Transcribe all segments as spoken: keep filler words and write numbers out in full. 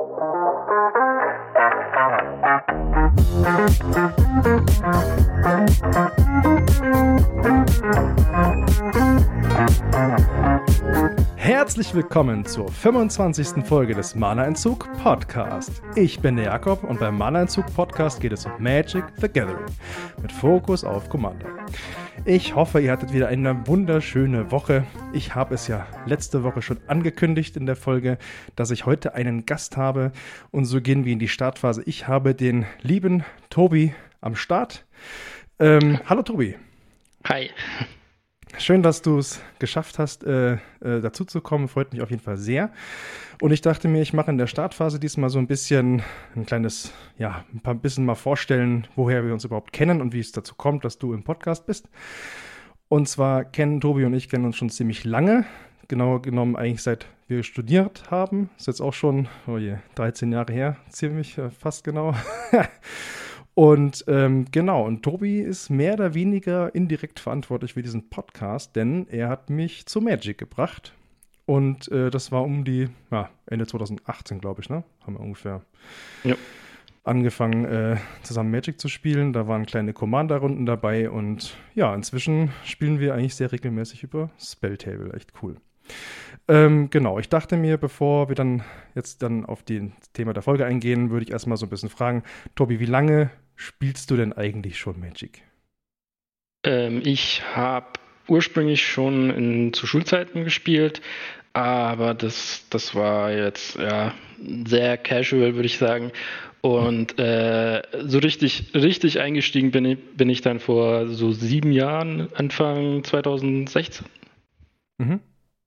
Herzlich willkommen zur fünfundzwanzigsten Folge des Mana-Entzug Podcast. Ich bin der Jakob und beim Mana-Entzug Podcast geht es um Magic the Gathering mit Fokus auf Commander. Ich hoffe, ihr hattet wieder eine wunderschöne Woche. Ich habe es ja letzte Woche schon angekündigt in der Folge, dass ich heute einen Gast habe und so gehen wir in die Startphase. Ich habe den lieben Tobi am Start. Ähm, hallo Tobi. Hi. Schön, dass du es geschafft hast, äh, äh, dazu zu kommen. Freut mich auf jeden Fall sehr. Und ich dachte mir, ich mache in der Startphase diesmal so ein bisschen ein kleines, ja, ein paar bisschen mal vorstellen, woher wir uns überhaupt kennen und wie es dazu kommt, dass du im Podcast bist. Und zwar kennen Tobi und ich kennen uns schon ziemlich lange. Genauer genommen eigentlich seit wir studiert haben. Ist jetzt auch schon, oh je, dreizehn Jahre her, ziemlich, äh, fast genau. Und ähm, genau, und Tobi ist mehr oder weniger indirekt verantwortlich für diesen Podcast, denn er hat mich zu Magic gebracht. Und äh, das war um die, ja, Ende zweitausendachtzehn, glaube ich, ne? Haben wir ungefähr ja. angefangen, äh, zusammen Magic zu spielen. Da waren kleine Commander-Runden dabei und ja, inzwischen spielen wir eigentlich sehr regelmäßig über Spelltable. Echt cool. Ähm, genau, ich dachte mir, bevor wir dann jetzt dann auf das Thema der Folge eingehen, würde ich erstmal so ein bisschen fragen, Tobi, wie lange spielst du denn eigentlich schon Magic? Ähm, ich habe ursprünglich schon in, zu Schulzeiten gespielt, aber das, das war jetzt ja sehr casual, würde ich sagen. Und äh, so richtig, richtig eingestiegen bin ich, bin ich dann vor so sieben Jahren, Anfang zweitausendsechzehn. Mhm.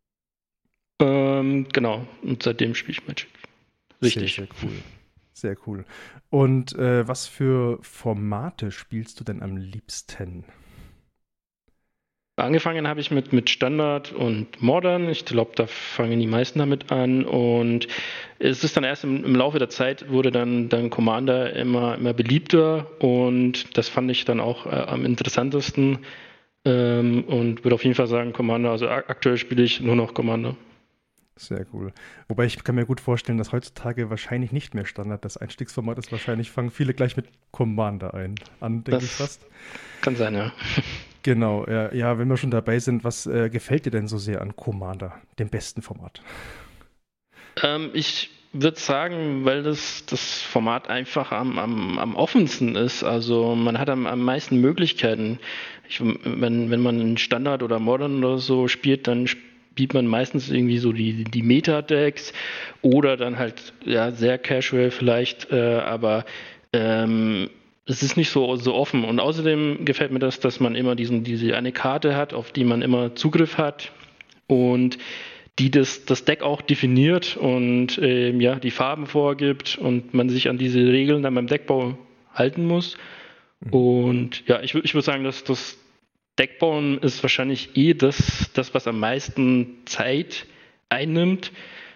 Ähm, genau, und seitdem spiele ich Magic. Richtig. Sehr, sehr cool. Sehr cool. Und äh, was für Formate spielst du denn am liebsten? Angefangen habe ich mit, mit Standard und Modern. Ich glaube, da fangen die meisten damit an. Und es ist dann erst im, im Laufe der Zeit wurde dann, dann Commander immer, immer beliebter. Und das fand ich dann auch äh, am interessantesten. Ähm, und würde auf jeden Fall sagen Commander. Also aktuell spiele ich nur noch Commander. Sehr cool. Wobei ich kann mir gut vorstellen, dass heutzutage wahrscheinlich nicht mehr Standard das Einstiegsformat ist. Wahrscheinlich fangen viele gleich mit Commander ein, an, denke ich fast. Kann sein, ja. Genau, ja, ja, wenn wir schon dabei sind, was äh, gefällt dir denn so sehr an Commander, dem besten Format? Ähm, ich würde sagen, weil das, das Format einfach am, am, am offensten ist. Also man hat am, am meisten Möglichkeiten. Ich, wenn, wenn man einen Standard oder Modern oder so spielt, dann spielt spielt man meistens irgendwie so die, die Meta-Decks oder dann halt ja sehr casual vielleicht, äh, aber ähm, es ist nicht so, so offen. Und außerdem gefällt mir das, dass man immer diesen, diese eine Karte hat, auf die man immer Zugriff hat und die das, das Deck auch definiert und ähm, ja, die Farben vorgibt und man sich an diese Regeln dann beim Deckbau halten muss. Mhm. Und ja, ich, ich würde sagen, dass das Deckbauen ist wahrscheinlich eh das, das was am meisten Zeit einnimmt.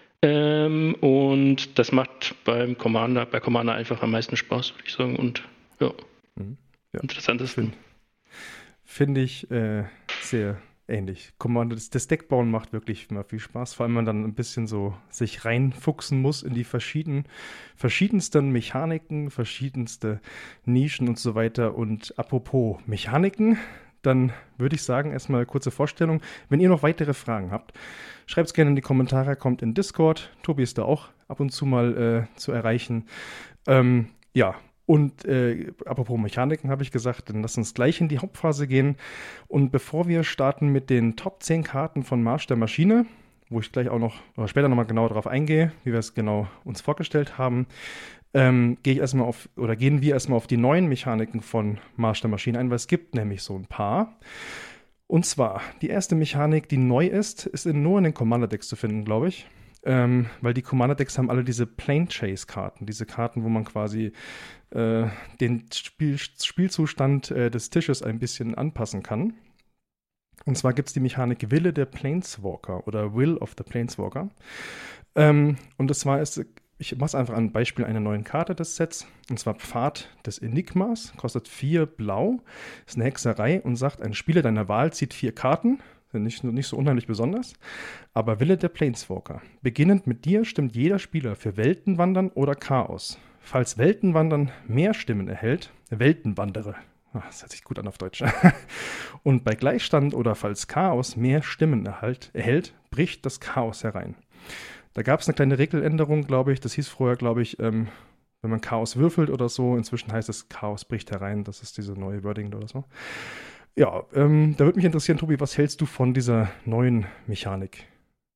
Ähm, und das macht beim Commander, bei Commander einfach am meisten Spaß, würde ich sagen. Und ja, mhm. ja. interessantesten. Finde find ich äh, sehr ähnlich. Commander, das, das Deckbauen macht wirklich immer viel Spaß, vor allem wenn man dann ein bisschen so sich reinfuchsen muss in die verschiedenen, verschiedensten Mechaniken, verschiedenste Nischen und so weiter. Und apropos Mechaniken, dann würde ich sagen, erstmal eine kurze Vorstellung. Wenn ihr noch weitere Fragen habt, schreibt es gerne in die Kommentare, kommt in Discord. Tobi ist da auch ab und zu mal äh, zu erreichen. Ähm, ja, und äh, apropos Mechaniken habe ich gesagt, dann lasst uns gleich in die Hauptphase gehen. Und bevor wir starten mit den Top zehn Karten von Marsch der Maschine, wo ich gleich auch noch oder später nochmal genau darauf eingehe, wie wir es genau uns vorgestellt haben, Ähm, gehe ich erstmal auf, oder gehen wir erstmal auf die neuen Mechaniken von Marsch der Maschine ein, weil es gibt nämlich so ein paar. Und zwar, die erste Mechanik, die neu ist, ist in, nur in den Commander-Decks zu finden, glaube ich. Ähm, weil die Commander-Decks haben alle diese Plane-Chase-Karten, diese Karten, wo man quasi äh, den Spiel, Spielzustand äh, des Tisches ein bisschen anpassen kann. Und zwar gibt es die Mechanik Wille der Planeswalker oder Will of the Planeswalker. Ähm, und das war ist Ich mache einfach ein Beispiel einer neuen Karte des Sets, und zwar Pfad des Enigmas, kostet vier Blau, ist eine Hexerei und sagt, ein Spieler deiner Wahl zieht vier Karten, nicht, nicht so unheimlich besonders. Aber Wille der Planeswalker. Beginnend mit dir stimmt jeder Spieler für Weltenwandern oder Chaos. Falls Weltenwandern mehr Stimmen erhält, Weltenwandere. Ach, das hört sich gut an auf Deutsch. Und bei Gleichstand oder falls Chaos mehr Stimmen erhalt, erhält, bricht das Chaos herein. Da gab es eine kleine Regeländerung, glaube ich. Das hieß vorher, glaube ich, ähm, wenn man Chaos würfelt oder so. Inzwischen heißt es, Chaos bricht herein. Das ist diese neue Wording oder so. Ja, ähm, da würde mich interessieren, Tobi, was hältst du von dieser neuen Mechanik?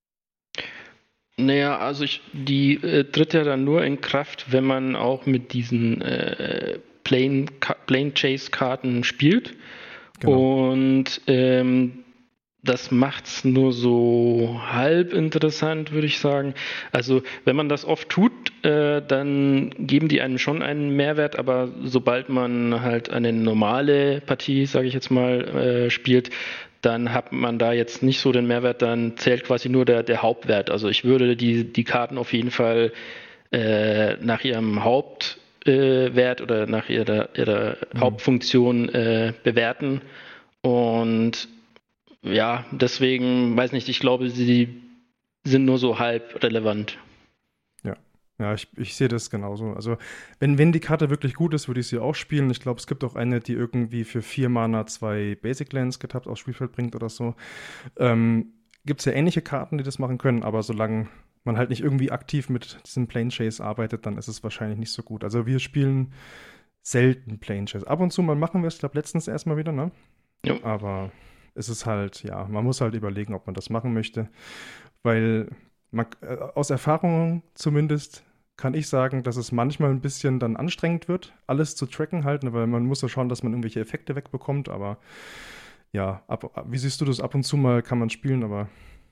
Naja, also ich, die äh, tritt ja dann nur in Kraft, wenn man auch mit diesen äh, Plane, Plane Chase Karten spielt. Genau. Und ähm, das macht's nur so halb interessant, würde ich sagen. Also wenn man das oft tut, äh, dann geben die einem schon einen Mehrwert, aber sobald man halt eine normale Partie, sage ich jetzt mal, äh, spielt, dann hat man da jetzt nicht so den Mehrwert, dann zählt quasi nur der, der Hauptwert. Also ich würde die, die Karten auf jeden Fall äh, nach ihrem Hauptwert äh, oder nach ihrer, ihrer mhm. Hauptfunktion äh, bewerten. Und ja, deswegen, weiß nicht, ich glaube, sie sind nur so halb relevant. Ja, ja, ich, ich sehe das genauso. Also, wenn, wenn die Karte wirklich gut ist, würde ich sie auch spielen. Ich glaube, es gibt auch eine, die irgendwie für vier Mana zwei Basic Lands getappt aufs Spielfeld bringt oder so. Ähm, gibt es ja ähnliche Karten, die das machen können, aber solange man halt nicht irgendwie aktiv mit diesem Plane Chase arbeitet, dann ist es wahrscheinlich nicht so gut. Also, wir spielen selten Plane Chase. Ab und zu mal machen wir es, ich glaube, letztens erstmal wieder, ne? Ja. Aber es ist halt, ja, man muss halt überlegen, ob man das machen möchte, weil man, äh, aus Erfahrung zumindest kann ich sagen, dass es manchmal ein bisschen dann anstrengend wird, alles zu tracken halt, ne, weil man muss ja schauen, dass man irgendwelche Effekte wegbekommt, aber ja, ab, wie siehst du das? Ab und zu mal kann man spielen, aber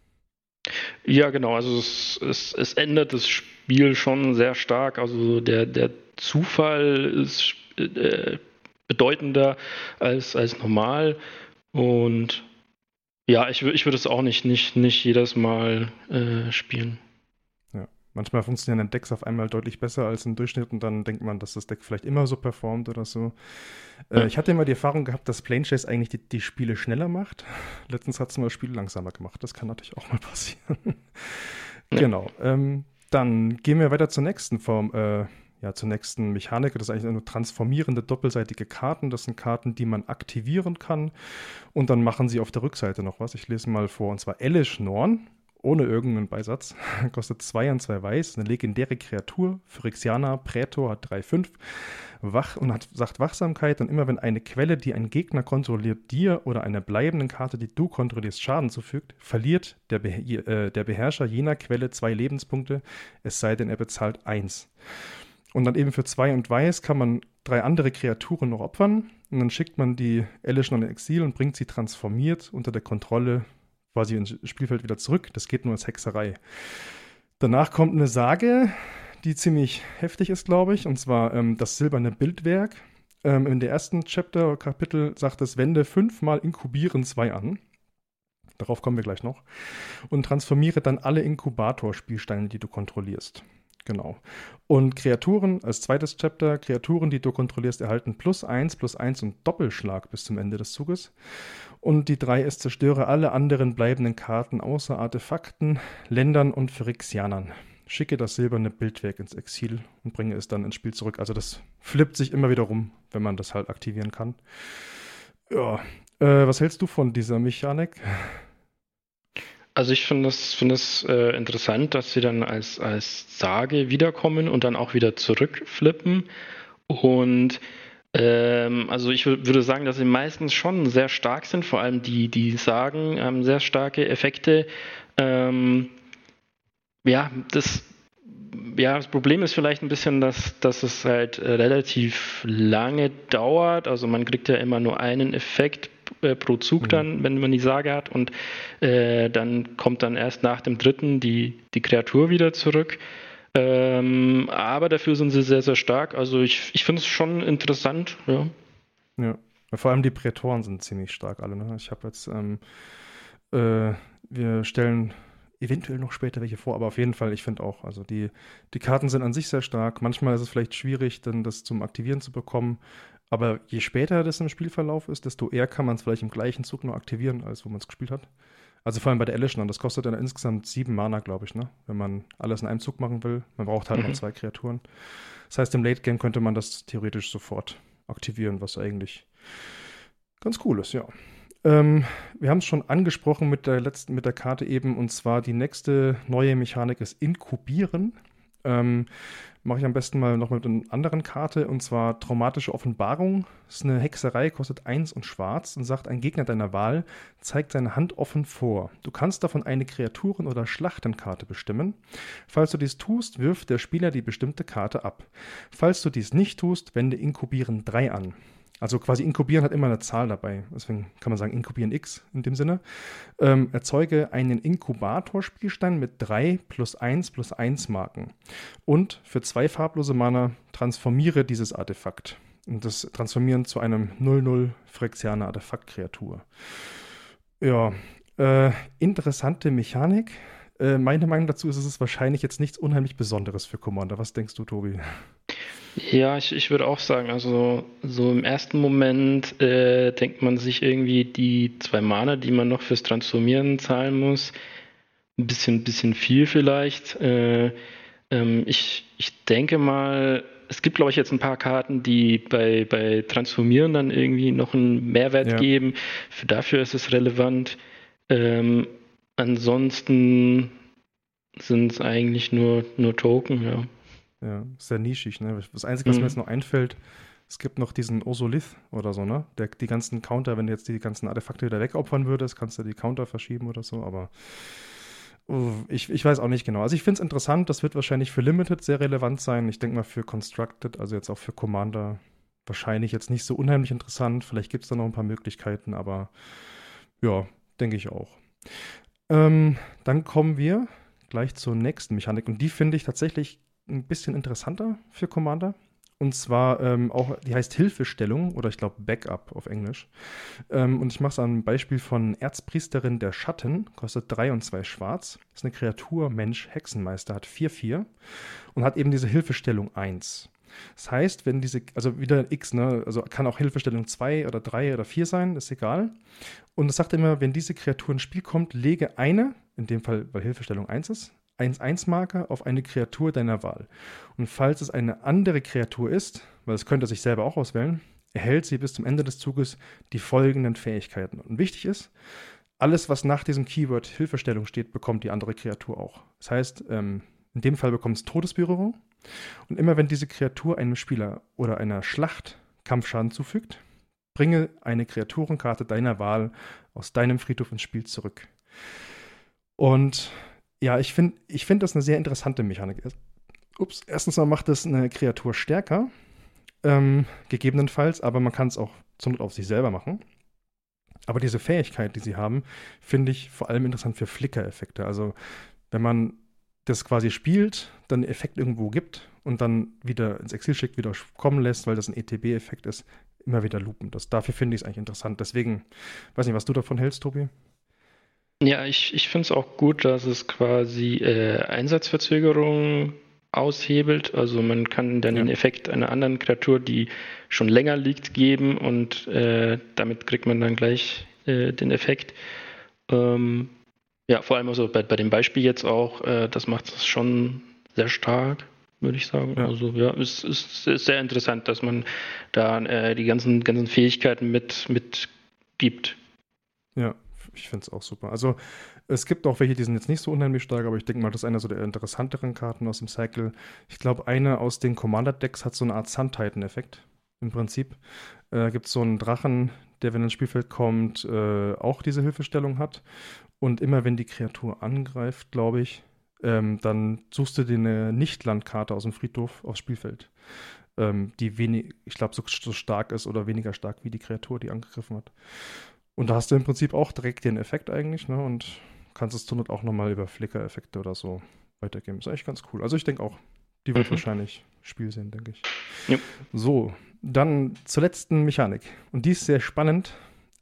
ja, genau, also es, es, es ändert das Spiel schon sehr stark, also der, der Zufall ist äh, bedeutender als, als normal. Und ja, ich, ich würde es auch nicht, nicht, nicht jedes Mal äh, spielen. Ja, manchmal funktionieren Decks auf einmal deutlich besser als im Durchschnitt und dann denkt man, dass das Deck vielleicht immer so performt oder so. Äh, ja. Ich hatte immer die Erfahrung gehabt, dass Plane Chase eigentlich die, die Spiele schneller macht. Letztens hat es mal das Spiel langsamer gemacht. Das kann natürlich auch mal passieren. Ja. Genau. Ähm, dann gehen wir weiter zur nächsten Form. Äh, Ja, zur nächsten Mechanik. Das ist eigentlich nur transformierende doppelseitige Karten. Das sind Karten, die man aktivieren kann. Und dann machen sie auf der Rückseite noch was. Ich lese mal vor. Und zwar Elesh Norn, ohne irgendeinen Beisatz. Kostet zwei und zwei weiß. Eine legendäre Kreatur. Phyrexianer, Prätor, hat drei fünf. Wach und hat, sagt Wachsamkeit. Und immer wenn eine Quelle, die ein Gegner kontrolliert, dir oder einer bleibenden Karte, die du kontrollierst, Schaden zufügt, verliert der, Be äh, der Beherrscher jener Quelle zwei Lebenspunkte. Es sei denn, er bezahlt eins. Und dann eben für zwei und weiß kann man drei andere Kreaturen noch opfern. Und dann schickt man die Elesh Norn in Exil und bringt sie transformiert unter der Kontrolle quasi ins Spielfeld wieder zurück. Das geht nur als Hexerei. Danach kommt eine Sage, die ziemlich heftig ist, glaube ich. Und zwar ähm, das silberne Bildwerk. Ähm, in der ersten Chapter, Kapitel, sagt es, wende fünfmal Inkubieren zwei an. Darauf kommen wir gleich noch. Und transformiere dann alle Inkubator-Spielsteine, die du kontrollierst. Genau. Und Kreaturen, als zweites Chapter, Kreaturen, die du kontrollierst, erhalten plus eins, plus eins und Doppelschlag bis zum Ende des Zuges. Und die drei ist, zerstöre alle anderen bleibenden Karten außer Artefakten, Ländern und Phyrexianern. Schicke das silberne Bildwerk ins Exil und bringe es dann ins Spiel zurück. Also das flippt sich immer wieder rum, wenn man das halt aktivieren kann. Ja, äh, was hältst du von dieser Mechanik? Also ich finde es find äh, interessant, dass sie dann als, als Sage wiederkommen und dann auch wieder zurückflippen. Und ähm, also ich würde sagen, dass sie meistens schon sehr stark sind, vor allem die, die Sagen haben sehr starke Effekte. Ähm, ja, das, ja, das Problem ist vielleicht ein bisschen, dass, dass es halt relativ lange dauert. Also man kriegt ja immer nur einen Effekt pro Zug dann, mhm. wenn man die Sage hat, und äh, dann kommt dann erst nach dem dritten die, die Kreatur wieder zurück. Ähm, aber dafür sind sie sehr, sehr stark. Also ich, ich finde es schon interessant. Ja. Ja, vor allem die Prätoren sind ziemlich stark alle. Ne? Ich habe jetzt, ähm, äh, wir stellen eventuell noch später welche vor, aber auf jeden Fall, ich finde auch, also die, die Karten sind an sich sehr stark. Manchmal ist es vielleicht schwierig, dann das zum Aktivieren zu bekommen, aber je später das im Spielverlauf ist, desto eher kann man es vielleicht im gleichen Zug nur aktivieren, als wo man es gespielt hat. Also vor allem bei der Elish, das kostet dann insgesamt sieben Mana, glaube ich, ne? Wenn man alles in einem Zug machen will. Man braucht halt Mhm. noch zwei Kreaturen. Das heißt, im Late Game könnte man das theoretisch sofort aktivieren, was eigentlich ganz cool ist, ja. Ähm, wir haben es schon angesprochen mit der letzten, mit der Karte eben, und zwar die nächste neue Mechanik ist Inkubieren. Ähm, Mache ich am besten mal noch mit einer anderen Karte, und zwar Traumatische Offenbarung. Das ist eine Hexerei, kostet eins und schwarz und sagt, ein Gegner deiner Wahl zeigt seine Hand offen vor. Du kannst davon eine Kreaturen- oder Schlachtenkarte bestimmen. Falls du dies tust, wirft der Spieler die bestimmte Karte ab. Falls du dies nicht tust, wende Inkubieren drei an. Also quasi Inkubieren hat immer eine Zahl dabei. Deswegen kann man sagen Inkubieren X in dem Sinne. Ähm, erzeuge einen Inkubator-Spielstein mit drei plus eins plus eins Marken. Und für zwei farblose Mana transformiere dieses Artefakt. Und das transformieren zu einem null null Phyrexianer Artefakt-Kreatur. Ja, äh, interessante Mechanik. Äh, meine Meinung dazu ist, es ist wahrscheinlich jetzt nichts unheimlich Besonderes für Commander. Was denkst du, Tobi? Ja, ich, ich würde auch sagen, also so im ersten Moment äh, denkt man sich irgendwie die zwei Mana, die man noch fürs Transformieren zahlen muss, ein bisschen, bisschen viel vielleicht. Äh, ähm, ich, ich denke mal, es gibt, glaube ich, jetzt ein paar Karten, die bei, bei Transformieren dann irgendwie noch einen Mehrwert Ja, geben. Für dafür ist es relevant. Ähm, ansonsten sind es eigentlich nur, nur Token, ja. ja, sehr nischig, ne? Das Einzige, was mir jetzt Mhm. noch einfällt, es gibt noch diesen Osolith oder so, ne? Der, die ganzen Counter, wenn du jetzt die ganzen Artefakte wieder wegopfern würdest, kannst du die Counter verschieben oder so, aber uh, ich, ich weiß auch nicht genau. Also ich finde es interessant, das wird wahrscheinlich für Limited sehr relevant sein. Ich denke mal für Constructed, also jetzt auch für Commander, wahrscheinlich jetzt nicht so unheimlich interessant. Vielleicht gibt es da noch ein paar Möglichkeiten, aber ja, denke ich auch. Ähm, dann kommen wir gleich zur nächsten Mechanik, und die finde ich tatsächlich ein bisschen interessanter für Commander. Und zwar ähm, auch, die heißt Hilfestellung oder ich glaube Backup auf Englisch. Ähm, und ich mache es an einem Beispiel von Erzpriesterin der Schatten, kostet drei und zwei schwarz. Ist eine Kreatur, Mensch, Hexenmeister, hat vier vier und hat eben diese Hilfestellung eins. Das heißt, wenn diese, also wieder X, ne, also kann auch Hilfestellung zwei oder drei oder vier sein, ist egal. Und es sagt immer, wenn diese Kreatur ins Spiel kommt, lege eine, in dem Fall, weil Hilfestellung eins ist, eins eins Marker auf eine Kreatur deiner Wahl. Und falls es eine andere Kreatur ist, weil es könnte sich selber auch auswählen, erhält sie bis zum Ende des Zuges die folgenden Fähigkeiten. Und wichtig ist, alles, was nach diesem Keyword Hilfestellung steht, bekommt die andere Kreatur auch. Das heißt, ähm, in dem Fall bekommt es Todesberührung. Und immer wenn diese Kreatur einem Spieler oder einer Schlacht Kampfschaden zufügt, bringe eine Kreaturenkarte deiner Wahl aus deinem Friedhof ins Spiel zurück. Und ja, ich finde ich find das eine sehr interessante Mechanik. Ups, erstens mal macht das eine Kreatur stärker, ähm, gegebenenfalls, aber man kann es auch zur Not auf sich selber machen. Aber diese Fähigkeit, die sie haben, finde ich vor allem interessant für Flicker-Effekte. Also wenn man das quasi spielt, dann einen Effekt irgendwo gibt und dann wieder ins Exil schickt, wieder kommen lässt, weil das ein E T B-Effekt ist, immer wieder loopen. Das, dafür finde ich es eigentlich interessant. Deswegen, weiß nicht, was du davon hältst, Tobi? Ja, ich, ich finde es auch gut, dass es quasi äh, Einsatzverzögerung aushebelt. Also man kann dann Ja, den Effekt einer anderen Kreatur, die schon länger liegt, geben und äh, damit kriegt man dann gleich äh, den Effekt. Ähm, ja, vor allem also bei, bei dem Beispiel jetzt auch, äh, das macht es schon sehr stark, würde ich sagen. ja, Also ja, es ist, ist sehr interessant, dass man da äh, die ganzen, ganzen Fähigkeiten mit, mit gibt. ja, ich finde es auch super. Also es gibt auch welche, die sind jetzt nicht so unheimlich stark, aber ich denke mal, das ist einer so der interessanteren Karten aus dem Cycle. Ich glaube, eine aus den Commander-Decks hat so eine Art Sun Titan-Effekt im Prinzip. Äh, gibt es so einen Drachen, der, wenn ins Spielfeld kommt, äh, auch diese Hilfestellung hat. Und immer wenn die Kreatur angreift, glaube ich, ähm, dann suchst du dir eine Nicht-Landkarte aus dem Friedhof aufs Spielfeld, ähm, die wenig, ich glaube, so, so stark ist oder weniger stark wie die Kreatur, die angegriffen hat. Und da hast du im Prinzip auch direkt den Effekt eigentlich, ne? Und kannst es zur Not auch nochmal über Flicker-Effekte oder so weitergeben. Ist eigentlich ganz cool. Also ich denke auch, die wird Mhm. wahrscheinlich Spiel sehen, denke ich. Ja. So, dann zur letzten Mechanik. Und die ist sehr spannend.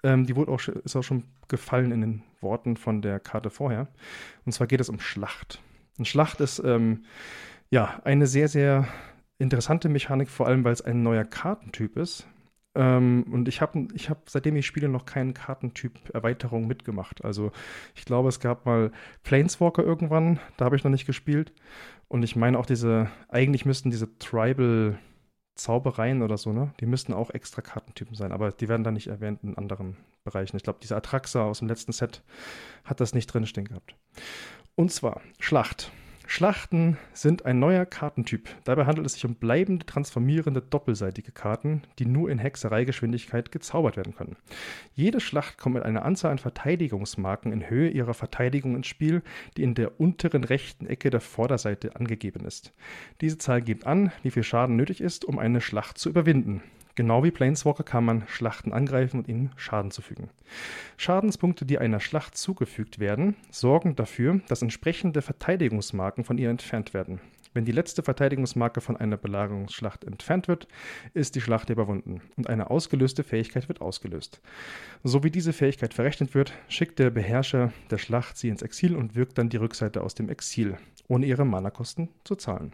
Ähm, die wurde auch, ist auch schon gefallen in den Worten von der Karte vorher. Und zwar geht es um Schlacht. Und Schlacht ist ähm, ja eine sehr, sehr interessante Mechanik, vor allem weil es ein neuer Kartentyp ist. Ähm, und ich habe, ich hab, seitdem ich spiele, noch keinen Kartentyp-Erweiterung mitgemacht. Also ich glaube, es gab mal Planeswalker irgendwann, da habe ich noch nicht gespielt. Und ich meine auch diese, eigentlich müssten diese Tribal-Zaubereien oder so, ne? Die müssten auch extra Kartentypen sein, aber die werden da nicht erwähnt in anderen Bereichen. Ich glaube, dieser Atraxa aus dem letzten Set hat das nicht drinstehen gehabt. Und zwar Schlacht. Schlachten sind ein neuer Kartentyp. Dabei handelt es sich um bleibende, transformierende, doppelseitige Karten, die nur in Hexereigeschwindigkeit gezaubert werden können. Jede Schlacht kommt mit einer Anzahl an Verteidigungsmarken in Höhe ihrer Verteidigung ins Spiel, die in der unteren rechten Ecke der Vorderseite angegeben ist. Diese Zahl gibt an, wie viel Schaden nötig ist, um eine Schlacht zu überwinden. Genau wie Planeswalker kann man Schlachten angreifen und ihnen Schaden zufügen. Schadenspunkte, die einer Schlacht zugefügt werden, sorgen dafür, dass entsprechende Verteidigungsmarken von ihr entfernt werden. Wenn die letzte Verteidigungsmarke von einer Belagerungsschlacht entfernt wird, ist die Schlacht überwunden und eine ausgelöste Fähigkeit wird ausgelöst. So wie diese Fähigkeit verrechnet wird, schickt der Beherrscher der Schlacht sie ins Exil und wirkt dann die Rückseite aus dem Exil, ohne ihre Mana-Kosten zu zahlen.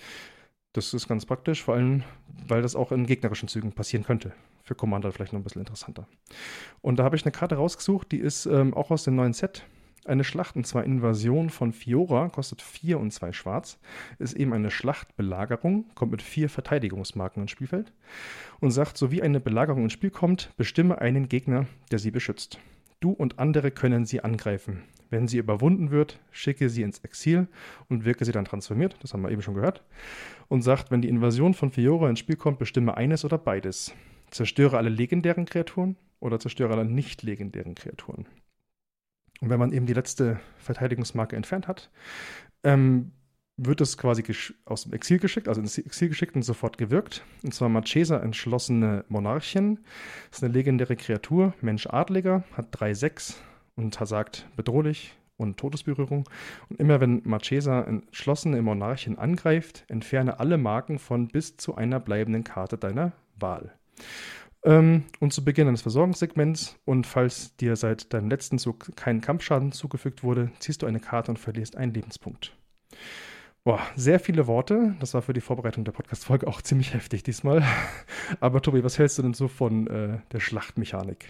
Das ist ganz praktisch, vor allem, weil das auch in gegnerischen Zügen passieren könnte. Für Commander vielleicht noch ein bisschen interessanter. Und da habe ich eine Karte rausgesucht, die ist ähm, auch aus dem neuen Set. Eine Schlacht, und zwar Invasion von Fiora, kostet vier und zwei Schwarz. Ist eben eine Schlachtbelagerung, kommt mit vier Verteidigungsmarken ins Spielfeld. Und sagt, so wie eine Belagerung ins Spiel kommt, bestimme einen Gegner, der sie beschützt. Du und andere können sie angreifen. Wenn sie überwunden wird, schicke sie ins Exil und wirke sie dann transformiert, das haben wir eben schon gehört, und sagt, wenn die Invasion von Fiora ins Spiel kommt, bestimme eines oder beides. Zerstöre alle legendären Kreaturen oder zerstöre alle nicht legendären Kreaturen. Und wenn man eben die letzte Verteidigungsmarke entfernt hat, ähm, wird es quasi aus dem Exil geschickt, also ins Exil geschickt und sofort gewirkt. Und zwar Marchesa, entschlossene Monarchin. Das ist eine legendäre Kreatur, Mensch-Adliger, hat drei sechs und sagt bedrohlich und Todesberührung. Und immer wenn Marchesa, entschlossene Monarchin, angreift, entferne alle Marken von bis zu einer bleibenden Karte deiner Wahl. Ähm, und zu Beginn eines Versorgungssegments und falls dir seit deinem letzten Zug kein Kampfschaden zugefügt wurde, ziehst du eine Karte und verlierst einen Lebenspunkt. Boah, sehr viele Worte. Das war für die Vorbereitung der Podcast-Folge auch ziemlich heftig diesmal. Aber Tobi, was hältst du denn so von äh, der Schlachtmechanik?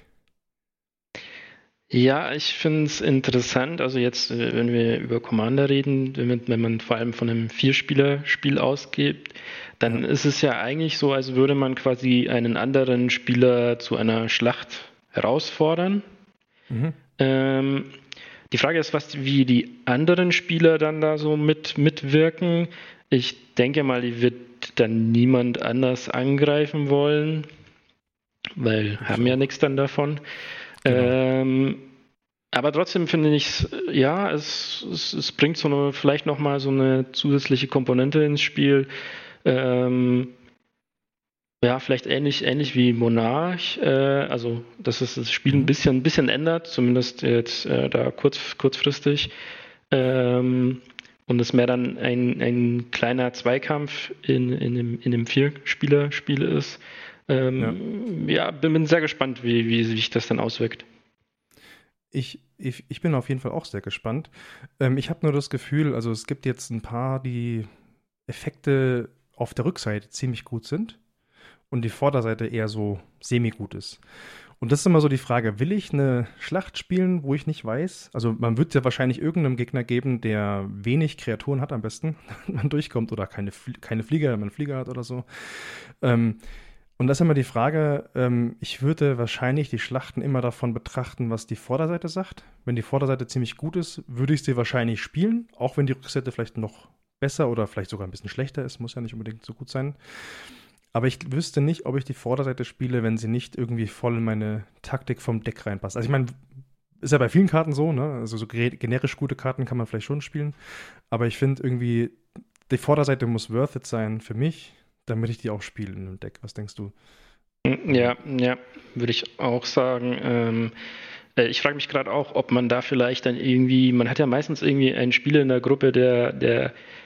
Ja, ich finde es interessant. Also jetzt, äh, wenn wir über Commander reden, wenn man, wenn man vor allem von einem Vierspieler-Spiel ausgeht, dann Ja. ist es ja eigentlich so, als würde man quasi einen anderen Spieler zu einer Schlacht herausfordern. Mhm. Ähm, die Frage ist, was, wie die anderen Spieler dann da so mit, mitwirken. Ich denke mal, die wird dann niemand anders angreifen wollen, weil Ich haben ja auch. nichts dann davon. Genau. Ähm, aber trotzdem finde ich, ja, es, es, es bringt so eine, vielleicht nochmal so eine zusätzliche Komponente ins Spiel. Ähm, ja, vielleicht ähnlich, ähnlich wie Monarch, äh, also dass es das Spiel ein Mhm. bisschen, ein bisschen ändert, zumindest jetzt äh, da kurz, kurzfristig. Ähm, und es mehr dann ein, ein kleiner Zweikampf in, in einem, in einem Vier-Spieler-Spiel ist. Ähm, ja. ja, bin, bin sehr gespannt, wie, wie sich das dann auswirkt. Ich, ich, ich bin auf jeden Fall auch sehr gespannt. Ähm, ich habe nur das Gefühl, also es gibt jetzt ein paar, die Effekte auf der Rückseite ziemlich gut sind und die Vorderseite eher so semi-gut ist. Und das ist immer so die Frage, will ich eine Schlacht spielen, wo ich nicht weiß? Also man wird ja wahrscheinlich irgendeinem Gegner geben, der wenig Kreaturen hat am besten, wenn man durchkommt oder keine, Fl- keine Flieger, wenn man einen Flieger hat oder so. Ähm, und das ist immer die Frage, ähm, ich würde wahrscheinlich die Schlachten immer davon betrachten, was die Vorderseite sagt. Wenn die Vorderseite ziemlich gut ist, würde ich sie wahrscheinlich spielen, auch wenn die Rückseite vielleicht noch besser oder vielleicht sogar ein bisschen schlechter ist, muss ja nicht unbedingt so gut sein. Aber ich wüsste nicht, ob ich die Vorderseite spiele, wenn sie nicht irgendwie voll in meine Taktik vom Deck reinpasst. Also ich meine, ist ja bei vielen Karten so, ne? Also so ge- generisch gute Karten kann man vielleicht schon spielen. Aber ich finde irgendwie, die Vorderseite muss worth it sein für mich, damit ich die auch spiele in einem Deck. Was denkst du? Ja, ja, würde ich auch sagen. Ähm, äh, ich frage mich gerade auch, ob man da vielleicht dann irgendwie, man hat ja meistens irgendwie einen Spieler in der Gruppe, der, der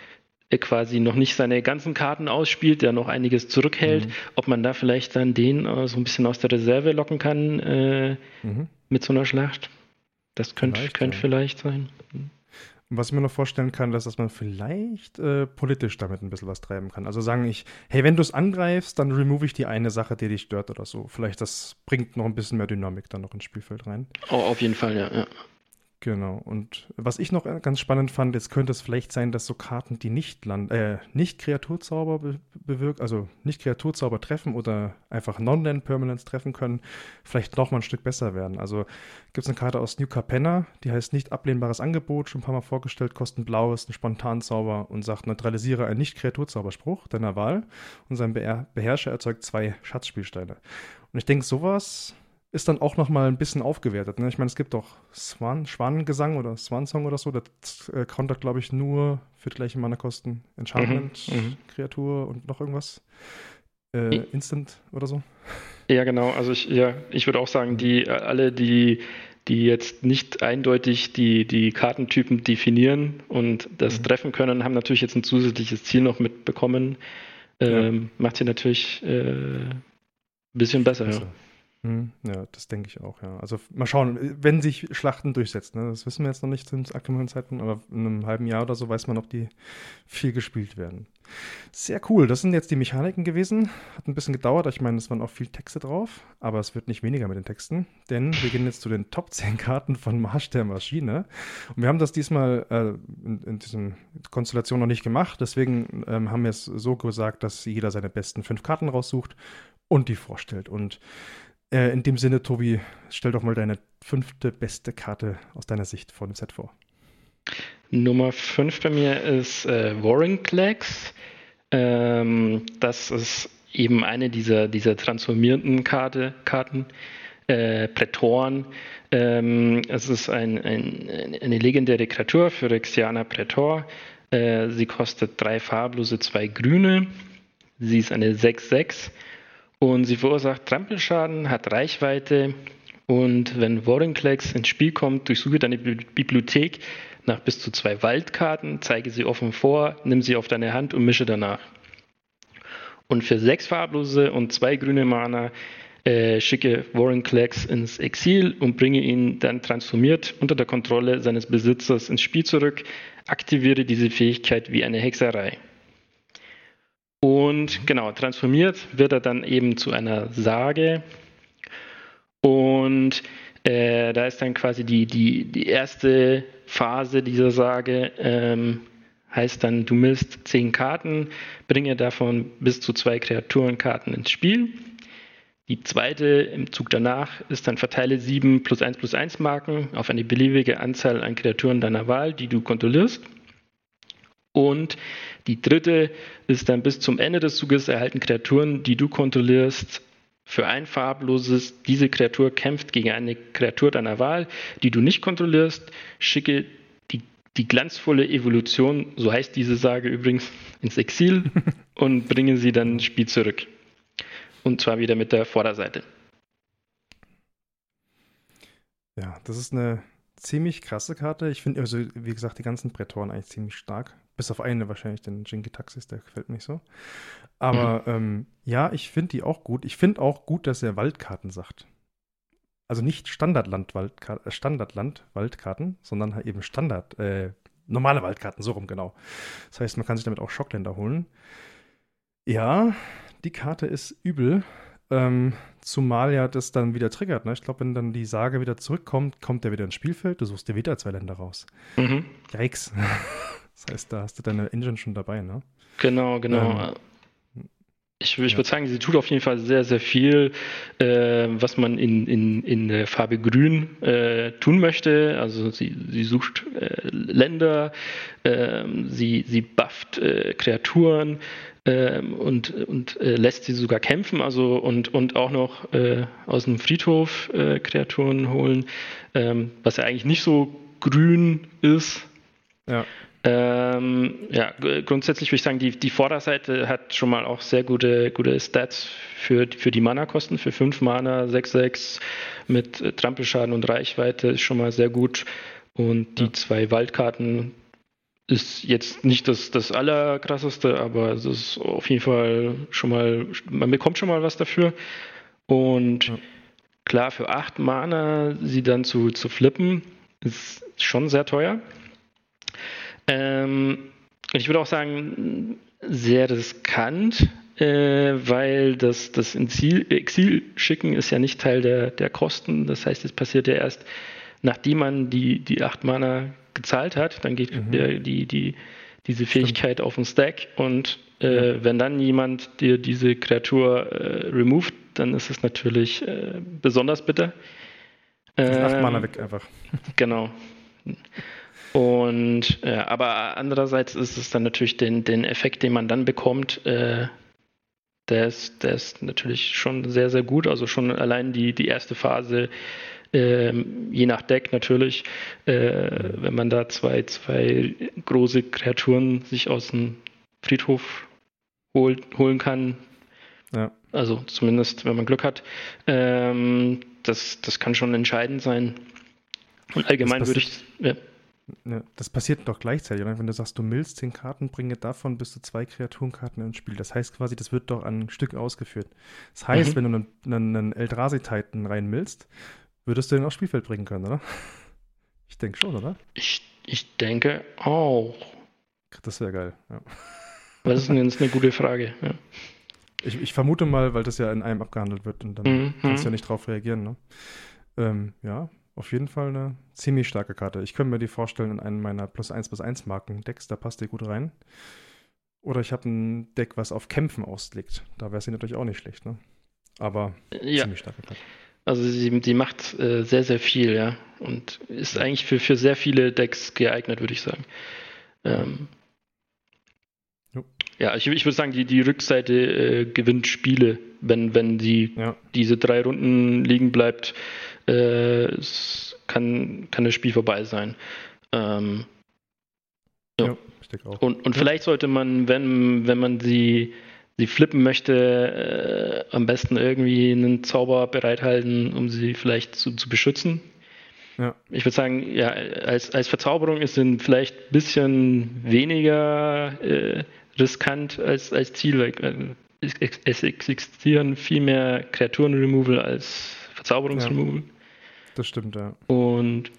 quasi noch nicht seine ganzen Karten ausspielt, der noch einiges zurückhält, mhm. ob man da vielleicht dann den äh, so ein bisschen aus der Reserve locken kann äh, mhm. mit so einer Schlacht. Das könnte vielleicht, könnt ja. vielleicht sein. Und was ich mir noch vorstellen kann, ist, dass man vielleicht äh, politisch damit ein bisschen was treiben kann. Also sagen ich, hey, wenn du es angreifst, dann remove ich die eine Sache, die dich stört oder so. Vielleicht das bringt noch ein bisschen mehr Dynamik dann noch ins Spielfeld rein. Oh, auf jeden Fall, ja, ja. Genau. Und was ich noch ganz spannend fand, jetzt könnte es vielleicht sein, dass so Karten, die nicht Land, äh, nicht Kreaturzauber be bewirken, also nicht Kreaturzauber treffen oder einfach Non-Land-Permanents treffen können, vielleicht noch mal ein Stück besser werden. Also gibt es eine Karte aus New Capenna, die heißt nicht ablehnbares Angebot, schon ein paar Mal vorgestellt, kostet ein blaues, ein Spontanzauber und sagt, neutralisiere einen Nicht-Kreaturzauberspruch deiner Wahl und sein Be Beherrscher erzeugt zwei Schatzspielsteine. Und ich denke, sowas ist dann auch noch mal ein bisschen aufgewertet. Ne? Ich meine, es gibt doch Swan, Schwanengesang oder Swansong oder so, das äh, countert, glaube ich, nur für die gleiche Mana-Kosten Enchantment, mhm, Kreatur und noch irgendwas. Äh, Instant oder so. Ja, genau. Also ich, ja, ich würde auch sagen, die alle, die, die jetzt nicht eindeutig die, die Kartentypen definieren und das mhm. treffen können, haben natürlich jetzt ein zusätzliches Ziel noch mitbekommen. Ähm, ja. Macht sie natürlich äh, ein bisschen besser, besser. Ja. Hm, ja, das denke ich auch, ja. Also mal schauen, wenn sich Schlachten durchsetzen, ne? Das wissen wir jetzt noch nicht zum aktuellen Zeitpunkt, aber in einem halben Jahr oder so weiß man, ob die viel gespielt werden. Sehr cool, das sind jetzt die Mechaniken gewesen. Hat ein bisschen gedauert, ich meine, es waren auch viel Texte drauf, aber es wird nicht weniger mit den Texten, denn wir gehen jetzt zu den Top zehn Karten von Marsch der Maschine. Und wir haben das diesmal äh, in, in dieser Konstellation noch nicht gemacht, deswegen ähm, haben wir es so gesagt, dass jeder seine besten fünf Karten raussucht und die vorstellt. Und Äh, in dem Sinne, Tobi, stell doch mal deine fünfte beste Karte aus deiner Sicht vor dem Set vor. Nummer fünf bei mir ist äh, Vorinclex. Ähm, das ist eben eine dieser, dieser transformierten Karte, Karten, äh, Prätoren. Ähm, es ist ein, ein, eine legendäre Kreatur, Phyrexianer Prätor. Äh, sie kostet drei farblose, zwei grüne. Sie ist eine sechs sechs. Und sie verursacht Trampelschaden, hat Reichweite und wenn Vorinclex ins Spiel kommt, durchsuche deine Bibliothek nach bis zu zwei Waldkarten, zeige sie offen vor, nimm sie auf deine Hand und mische danach. Und für sechs farblose und zwei grüne Mana äh, schicke Vorinclex ins Exil und bringe ihn dann transformiert unter der Kontrolle seines Besitzers ins Spiel zurück, aktiviere diese Fähigkeit wie eine Hexerei. Und genau, transformiert wird er dann eben zu einer Sage. Und äh, da ist dann quasi die, die, die erste Phase dieser Sage, ähm, heißt dann, du misst zehn Karten, bringe davon bis zu zwei Kreaturenkarten ins Spiel. Die zweite im Zug danach ist dann, verteile sieben plus eins plus eins Marken auf eine beliebige Anzahl an Kreaturen deiner Wahl, die du kontrollierst. Und die dritte ist dann, bis zum Ende des Zuges erhalten Kreaturen, die du kontrollierst, für ein farbloses. Diese Kreatur kämpft gegen eine Kreatur deiner Wahl, die du nicht kontrollierst. Schicke die, die glanzvolle Evolution, so heißt diese Sage übrigens, ins Exil und bringe sie dann ins Spiel zurück. Und zwar wieder mit der Vorderseite. Ja, das ist eine ziemlich krasse Karte. Ich finde, also wie gesagt, die ganzen Prätoren eigentlich ziemlich stark. Bis auf eine wahrscheinlich, den Jin-Gitaxias, der gefällt mir nicht so. Aber mhm. ähm, ja, ich finde die auch gut. Ich finde auch gut, dass er Waldkarten sagt. Also nicht Standardland-Waldkarten, äh, Standardland-Waldkarten, sondern halt eben Standard, äh, normale Waldkarten, so rum, genau. Das heißt, man kann sich damit auch Schockländer holen. Ja, die Karte ist übel. Ähm, zumal ja das dann wieder triggert. Ne? Ich glaube, wenn dann die Sage wieder zurückkommt, kommt der wieder ins Spielfeld, du suchst dir wieder zwei Länder raus. Mhm. Yikes. Das heißt, da hast du deine Engine schon dabei, ne? Genau, genau. Ähm, ich ich ja. würde sagen, sie tut auf jeden Fall sehr, sehr viel, äh, was man in, in, in der Farbe Grün äh, tun möchte. Also sie, sie sucht äh, Länder, äh, sie, sie bufft äh, Kreaturen, Ähm, und, und äh, lässt sie sogar kämpfen, also und, und auch noch äh, aus dem Friedhof äh, Kreaturen holen, ähm, was ja eigentlich nicht so grün ist. Ja. Ähm, ja, g- grundsätzlich würde ich sagen, die, die Vorderseite hat schon mal auch sehr gute, gute Stats für, für die Mana-Kosten. Für fünf Mana, sechs sechs mit äh, Trampelschaden und Reichweite ist schon mal sehr gut. Und die ja. zwei Waldkarten ist jetzt nicht das, das Allerkrasseste, aber es ist auf jeden Fall schon mal, man bekommt schon mal was dafür. Und Ja. klar, für acht Mana sie dann zu, zu flippen, ist schon sehr teuer. Ähm, und ich würde auch sagen, sehr riskant, äh, weil das, das Exil, Exil schicken ist ja nicht Teil der, der Kosten. Das heißt, es passiert ja erst, nachdem man die, die acht Mana gezahlt hat, dann geht Mhm. der, die, die, diese Stimmt. Fähigkeit auf den Stack und Ja. äh, wenn dann jemand dir diese Kreatur äh, removed, dann ist es natürlich äh, besonders bitter. Das sind acht Mana Ähm, weg einfach. genau. Und ja, aber andererseits ist es dann natürlich den, den Effekt, den man dann bekommt, äh, der ist, der ist natürlich schon sehr, sehr gut. Also schon allein die, die erste Phase, ähm, je nach Deck natürlich, äh, Mhm. wenn man da zwei, zwei große Kreaturen sich aus dem Friedhof holt, holen kann, Ja. also zumindest wenn man Glück hat, ähm, das, das kann schon entscheidend sein. Und Das allgemein würde passiert, ich, ja, ja, das passiert doch gleichzeitig, oder? Wenn du sagst, du millst zehn Karten, bringe davon bis zu zwei Kreaturenkarten ins Spiel. Das heißt quasi, das wird doch an Stück ausgeführt. Das heißt, mhm. wenn du einen, einen, einen Eldrazi-Titan reinmillst, würdest du den aufs Spielfeld bringen können, oder? Ich denke schon, oder? ich, ich denke auch. Das wäre geil. Ja. Was ist denn jetzt eine gute Frage? Ja. Ich, ich vermute mal, weil das ja in einem abgehandelt wird und dann Mhm. kannst du ja nicht drauf reagieren, ne? Ähm, ja, auf jeden Fall eine ziemlich starke Karte. Ich könnte mir die vorstellen in einem meiner plus eins plus eins Marken-Decks, da passt die gut rein. Oder ich habe ein Deck, was auf Kämpfen auslegt. Da wäre sie natürlich auch nicht schlecht, ne? Aber Ja, ziemlich starke Karte. also sie, sie macht äh, sehr, sehr viel, ja. Und ist Ja, eigentlich für, für sehr viele Decks geeignet, würde ich sagen. ja. Ähm, Jo. ja, ich, ich würde sagen, die, die Rückseite äh, gewinnt Spiele, wenn, wenn sie Ja, diese drei Runden liegen bleibt, äh, es kann, kann das Spiel vorbei sein. Ähm, ja. ja, ich denke auch. Und, und Ja, vielleicht sollte man, wenn, wenn man sie, sie flippen möchte, äh, am besten irgendwie einen Zauber bereithalten, um sie vielleicht zu, zu beschützen. ja, Ich würde sagen, ja, als, als Verzauberung ist sie vielleicht ein bisschen weniger äh, riskant als, als Ziel, weil äh, es, es existieren viel mehr Kreaturen-Removal als ja, Verzauberungs-Removal. das stimmt, ja. Und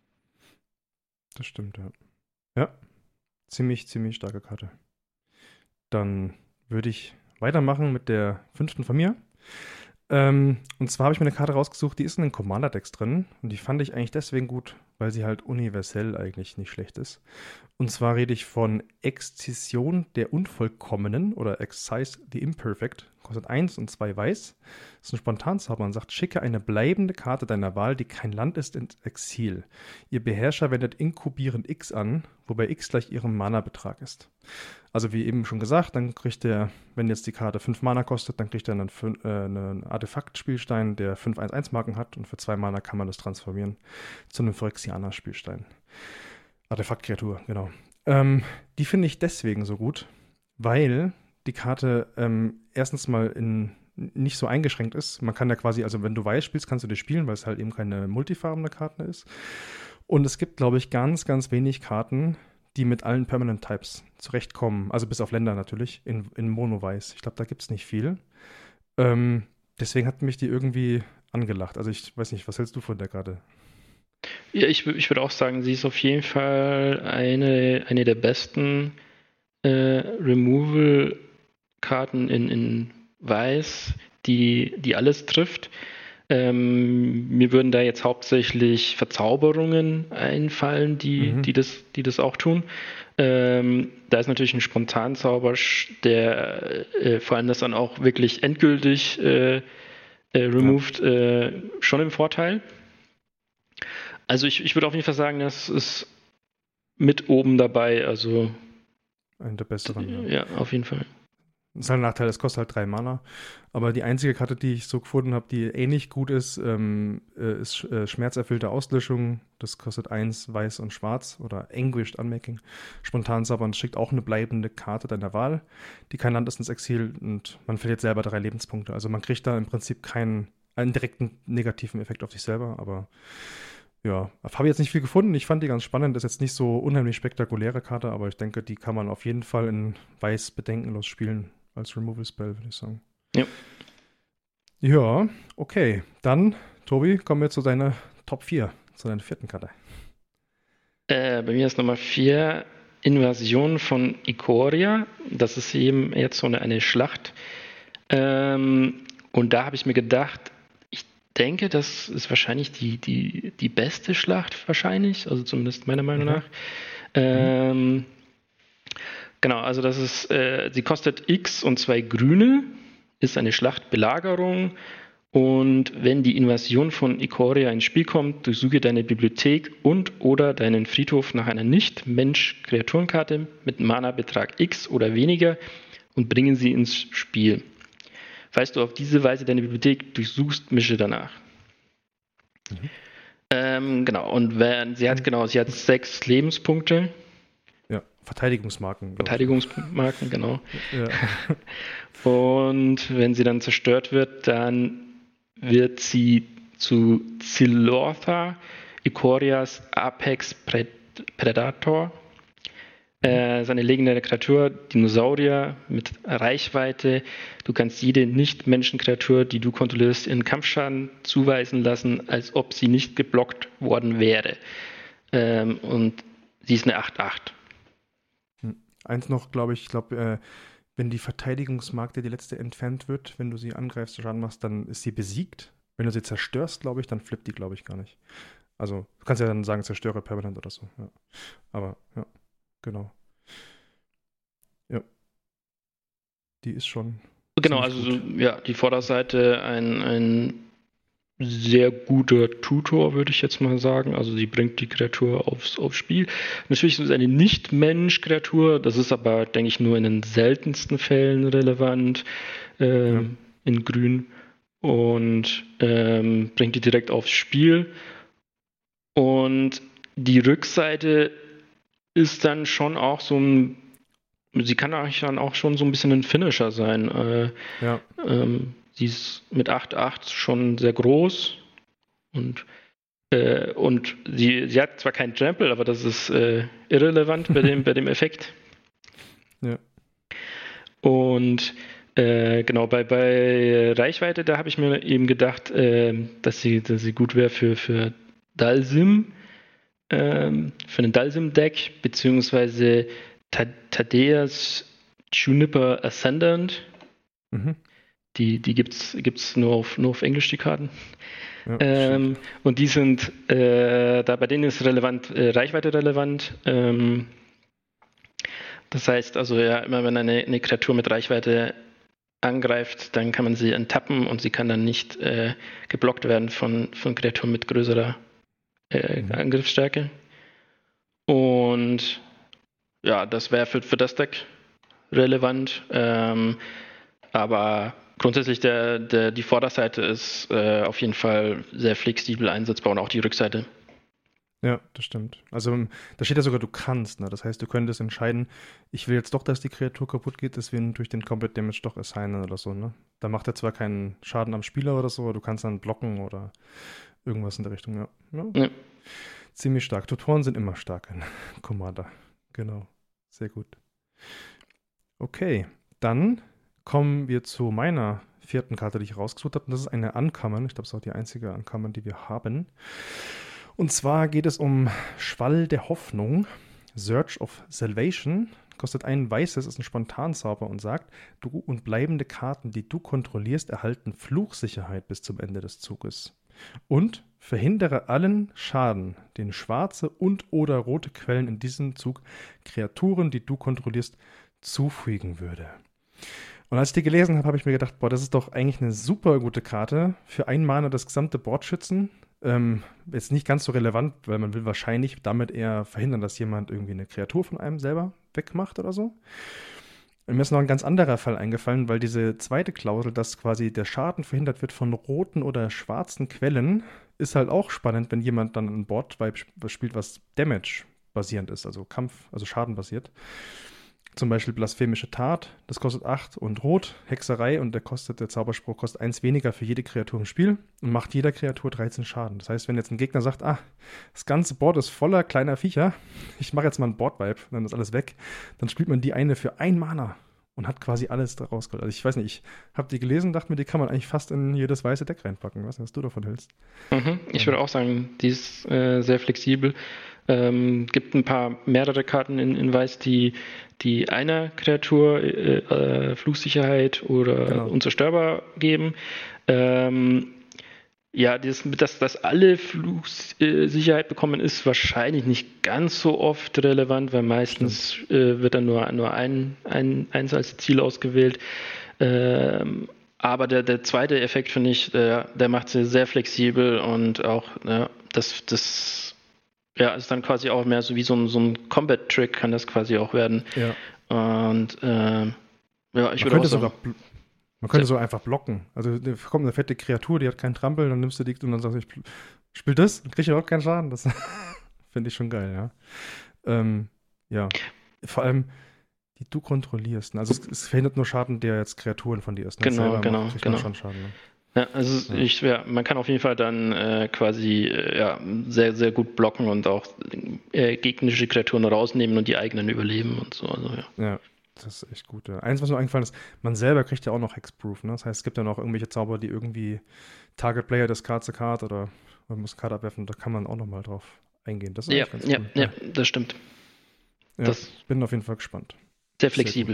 Das stimmt, ja. Ja, ziemlich, ziemlich starke Karte. Dann würde ich weitermachen mit der fünften von mir. Ähm, und zwar habe ich mir eine Karte rausgesucht, die ist in den Commander-Decks drin. Und die fand ich eigentlich deswegen gut, weil sie halt universell eigentlich nicht schlecht ist. Und zwar rede ich von Exzision der Unvollkommenen oder Excise the Imperfect. Kostet eins und zwei weiß. Das ist ein Spontanzauber und sagt, schicke eine bleibende Karte deiner Wahl, die kein Land ist, ins Exil. Ihr Beherrscher wendet inkubierend X an, wobei X gleich ihrem Mana-Betrag ist. Also wie eben schon gesagt, dann kriegt er, wenn jetzt die Karte fünf Mana kostet, dann kriegt er einen, fün- äh, einen Artefakt-Spielstein, der fünf eins eins Marken hat und für zwei Mana kann man das transformieren zu einem Phyrexianer-Spielstein. Artefakt-Kreatur, genau. Ähm, die finde ich deswegen so gut, weil die Karte ähm, erstens mal in, nicht so eingeschränkt ist. Man kann ja quasi, also wenn du weiß spielst, kannst du die spielen, weil es halt eben keine multifarbene Karte ist. Und es gibt, glaube ich, ganz, ganz wenig Karten, die mit allen Permanent Types zurechtkommen. Also bis auf Länder natürlich, in, in Mono-Weiß. Ich glaube, da gibt es nicht viel. Ähm, deswegen hat mich die irgendwie angelacht. Also ich weiß nicht, was hältst du von der Karte? ja, ich, wür- ich würde auch sagen, sie ist auf jeden Fall eine, eine der besten äh, Removal-Karten in, in Weiß, die, die alles trifft. Ähm, mir würden da jetzt hauptsächlich Verzauberungen einfallen, die, Mhm. die, das, die das auch tun. Ähm, da ist natürlich ein Spontanzauber, sch- der äh, vor allem das dann auch wirklich endgültig äh, äh, Ja, removed, äh, schon im Vorteil. Also ich, ich würde auf jeden Fall sagen, das ist mit oben dabei. Also eine der besseren, ja. ja, auf jeden Fall. Das ist halt ein Nachteil, es kostet halt drei Mana. Aber die einzige Karte, die ich so gefunden habe, die ähnlich gut ist, ähm, äh, ist äh, Schmerzerfüllte Auslöschung. Das kostet eins, weiß und schwarz. Oder Anguished Unmaking. Spontansauber und schickt auch eine bleibende Karte deiner Wahl, die kein Land ist ins Exil und man verliert selber drei Lebenspunkte. Also man kriegt da im Prinzip keinen einen direkten negativen Effekt auf sich selber, aber Ja, habe jetzt nicht viel gefunden. Ich fand die ganz spannend. Das ist jetzt nicht so unheimlich spektakuläre Karte, aber ich denke, die kann man auf jeden Fall in Weiß bedenkenlos spielen als Removal Spell, würde ich sagen. Ja. Ja, okay. Dann, Tobi, kommen wir zu deiner Top vier, zu deiner vierten Karte. Äh, bei mir ist Nummer vier Invasion von Ikoria. Das ist eben jetzt so eine, eine Schlacht. Ähm, und da habe ich mir gedacht, ich denke, das ist wahrscheinlich die, die, die beste Schlacht, wahrscheinlich, also zumindest meiner Meinung Okay. nach. Ähm, genau, also das ist, äh, sie kostet X und zwei Grüne, ist eine Schlachtbelagerung. Und wenn die Invasion von Ikoria ins Spiel kommt, durchsuche deine Bibliothek und oder deinen Friedhof nach einer Nicht-Mensch-Kreaturenkarte mit Mana-Betrag X oder weniger und bringe sie ins Spiel. Falls du auf diese Weise deine Bibliothek durchsuchst, mische danach. Mhm. Ähm, genau, und wenn, sie hat genau, sie hat sechs Lebenspunkte. Ja, Verteidigungsmarken. Verteidigungsmarken, genau. Ja. Und wenn sie dann zerstört wird, dann wird sie zu Zilortha, Ikorias Apex Predator. Äh, seine legendäre Kreatur, Dinosaurier mit Reichweite. Du kannst jede Nicht-Menschen-Kreatur, die du kontrollierst, in Kampfschaden zuweisen lassen, als ob sie nicht geblockt worden wäre. Ähm, und sie ist eine acht acht. Hm. Eins noch, glaube ich, ich glaube, äh, wenn die Verteidigungsmarke, die letzte, entfernt wird, wenn du sie angreifst oder Schaden machst, dann ist sie besiegt. Wenn du sie zerstörst, glaube ich, dann flippt die, glaube ich, gar nicht. Also, du kannst ja dann sagen, zerstöre permanent oder so. Ja. Aber, ja, genau. Ja. Die ist schon. Genau, also so, ja, die Vorderseite ein, ein sehr guter Tutor, würde ich jetzt mal sagen. Also sie bringt die Kreatur aufs, aufs Spiel. Natürlich ist es eine Nicht-Mensch-Kreatur, das ist aber, denke ich, nur in den seltensten Fällen relevant, ähm, ja. in Grün. Und ähm, bringt die direkt aufs Spiel. Und die Rückseite ist dann schon auch so ein, sie kann eigentlich dann auch schon so ein bisschen ein Finisher sein. Äh, ja. ähm, sie ist mit acht acht schon sehr groß und, äh, und sie, sie hat zwar keinen Trample, aber das ist äh, irrelevant bei dem, bei dem Effekt. Ja. Und äh, genau, bei, bei Reichweite, da habe ich mir eben gedacht, äh, dass, sie, dass sie gut wäre für, für Dalsim, ähm, für ein Dalsim-Deck, beziehungsweise Tadeas Juniper Ascendant. Mhm. Die, die gibt es nur auf, nur auf Englisch, die Karten. Ja, ähm, und die sind, äh, da bei denen ist relevant, äh, Reichweite relevant. Ähm, das heißt also, ja, immer wenn eine, eine Kreatur mit Reichweite angreift, dann kann man sie enttappen und sie kann dann nicht äh, geblockt werden von, von Kreaturen mit größerer äh, mhm. Angriffsstärke. Und ja, das wäre für, für das Deck relevant. Ähm, aber grundsätzlich der, der, die Vorderseite ist äh, auf jeden Fall sehr flexibel einsetzbar und auch die Rückseite. Ja, das stimmt. Also da steht ja sogar, du kannst. Ne? Das heißt, du könntest entscheiden, ich will jetzt doch, dass die Kreatur kaputt geht, deswegen durch den Combat Damage doch assignen oder so. Ne? Da macht er zwar keinen Schaden am Spieler oder so, aber du kannst dann blocken oder irgendwas in der Richtung. Ja. Ja. Ja. Ziemlich stark. Tutoren sind immer stark in Commander. Genau. Sehr gut. Okay, dann kommen wir zu meiner vierten Karte, die ich rausgesucht habe. Und das ist eine Uncommon. Ich glaube, es ist auch die einzige Uncommon, die wir haben. Und zwar geht es um Schwall der Hoffnung, Search of Salvation. Kostet ein weißes, ist ein Spontanzauber und sagt, du und bleibende Karten, die du kontrollierst, erhalten Fluchsicherheit bis zum Ende des Zuges. Und verhindere allen Schaden, den schwarze und oder rote Quellen in diesem Zug Kreaturen, die du kontrollierst, zufügen würde. Und als ich die gelesen habe, habe ich mir gedacht, boah, das ist doch eigentlich eine super gute Karte für ein Mana das gesamte Board schützen. Ähm, ist nicht ganz so relevant, weil man will wahrscheinlich damit eher verhindern, dass jemand irgendwie eine Kreatur von einem selber wegmacht oder so. Und mir ist noch ein ganz anderer Fall eingefallen, weil diese zweite Klausel, dass quasi der Schaden verhindert wird von roten oder schwarzen Quellen, ist halt auch spannend, wenn jemand dann ein Board spielt, was Damage-basierend ist, also Kampf, also Schaden basiert. zum Beispiel blasphemische Tat, das kostet acht und Rot, Hexerei und der kostet, der Zauberspruch kostet eins weniger für jede Kreatur im Spiel und macht jeder Kreatur dreizehn Schaden. Das heißt, wenn jetzt ein Gegner sagt, ah, das ganze Board ist voller kleiner Viecher, ich mache jetzt mal einen Board-Wipe, dann ist alles weg, dann spielt man die eine für ein Mana und hat quasi alles daraus geholt. Also ich weiß nicht, ich habe die gelesen, dachte mir, die kann man eigentlich fast in jedes weiße Deck reinpacken. Was, was du davon hältst? Mhm, ich würde auch sagen, die ist äh, sehr flexibel. Ähm, gibt ein paar mehrere Karten in, in Weiß, die, die einer Kreatur äh, äh, Fluchsicherheit oder Genau. unzerstörbar geben. Ähm, ja, das, dass, dass alle Fluchsicherheit bekommen, ist wahrscheinlich nicht ganz so oft relevant, weil meistens äh, wird dann nur, nur ein, ein, eins als Ziel ausgewählt. Ähm, aber der, der zweite Effekt, finde ich, der, der macht sie sehr flexibel und auch ja, das, das ja, ist dann quasi auch mehr so wie so ein, so ein Combat-Trick kann das quasi auch werden. Ja. Und äh, ja, ich Man würde könnte auch sagen, sogar bl- man könnte so einfach blocken. Also da kommt eine fette Kreatur, die hat keinen Trampel, dann nimmst du die und dann sagst du, ich pl- spiel das, dann krieg ich überhaupt keinen Schaden. Das finde ich schon geil, ja. Ähm, ja. Vor allem, die du kontrollierst. Also es, es verhindert nur Schaden, der jetzt Kreaturen von dir ist. Ne? Genau, Selber genau, macht, kriegt man genau. schon Schaden. Ne? ja, also Ja. ich, ja, man kann auf jeden Fall dann äh, quasi äh, ja, sehr, sehr gut blocken und auch äh, gegnerische Kreaturen rausnehmen und die eigenen überleben und so. Also, ja. Ja, das ist echt gut. Ja. Eins, was mir eingefallen ist, man selber kriegt ja auch noch Hexproof. Ne? Das heißt, es gibt ja noch irgendwelche Zauber, die irgendwie Target Player des Card to Card oder man muss Card abwerfen, da kann man auch nochmal drauf eingehen. Das ist Ja, eigentlich ganz ja, cool. ja, das stimmt. Ja, Das bin auf jeden Fall gespannt. sehr flexibel.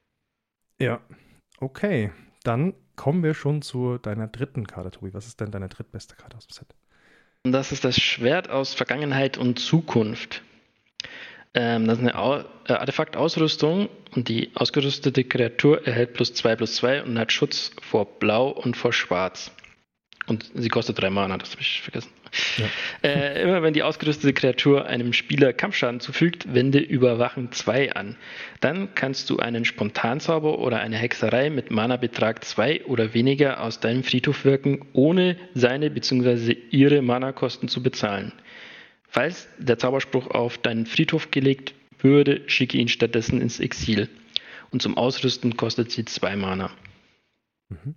Ja, okay. Dann kommen wir schon zu deiner dritten Karte, Tobi. Was ist denn deine drittbeste Karte aus dem Set? Und das ist das Schwert aus Vergangenheit und Zukunft. Ähm, das ist eine Au äh, Artefakt-Ausrüstung und die ausgerüstete Kreatur erhält plus zwei plus zwei und hat Schutz vor Blau und vor Schwarz. Und sie kostet drei Mana, das habe ich vergessen. Ja. Äh, immer wenn die ausgerüstete Kreatur einem Spieler Kampfschaden zufügt, wende Überwachen zwei an. Dann kannst du einen Spontanzauber oder eine Hexerei mit Mana-Betrag zwei oder weniger aus deinem Friedhof wirken, ohne seine bzw. ihre Mana-Kosten zu bezahlen. Falls der Zauberspruch auf deinen Friedhof gelegt würde, schicke ihn stattdessen ins Exil. Und zum Ausrüsten kostet sie zwei Mana. Mhm.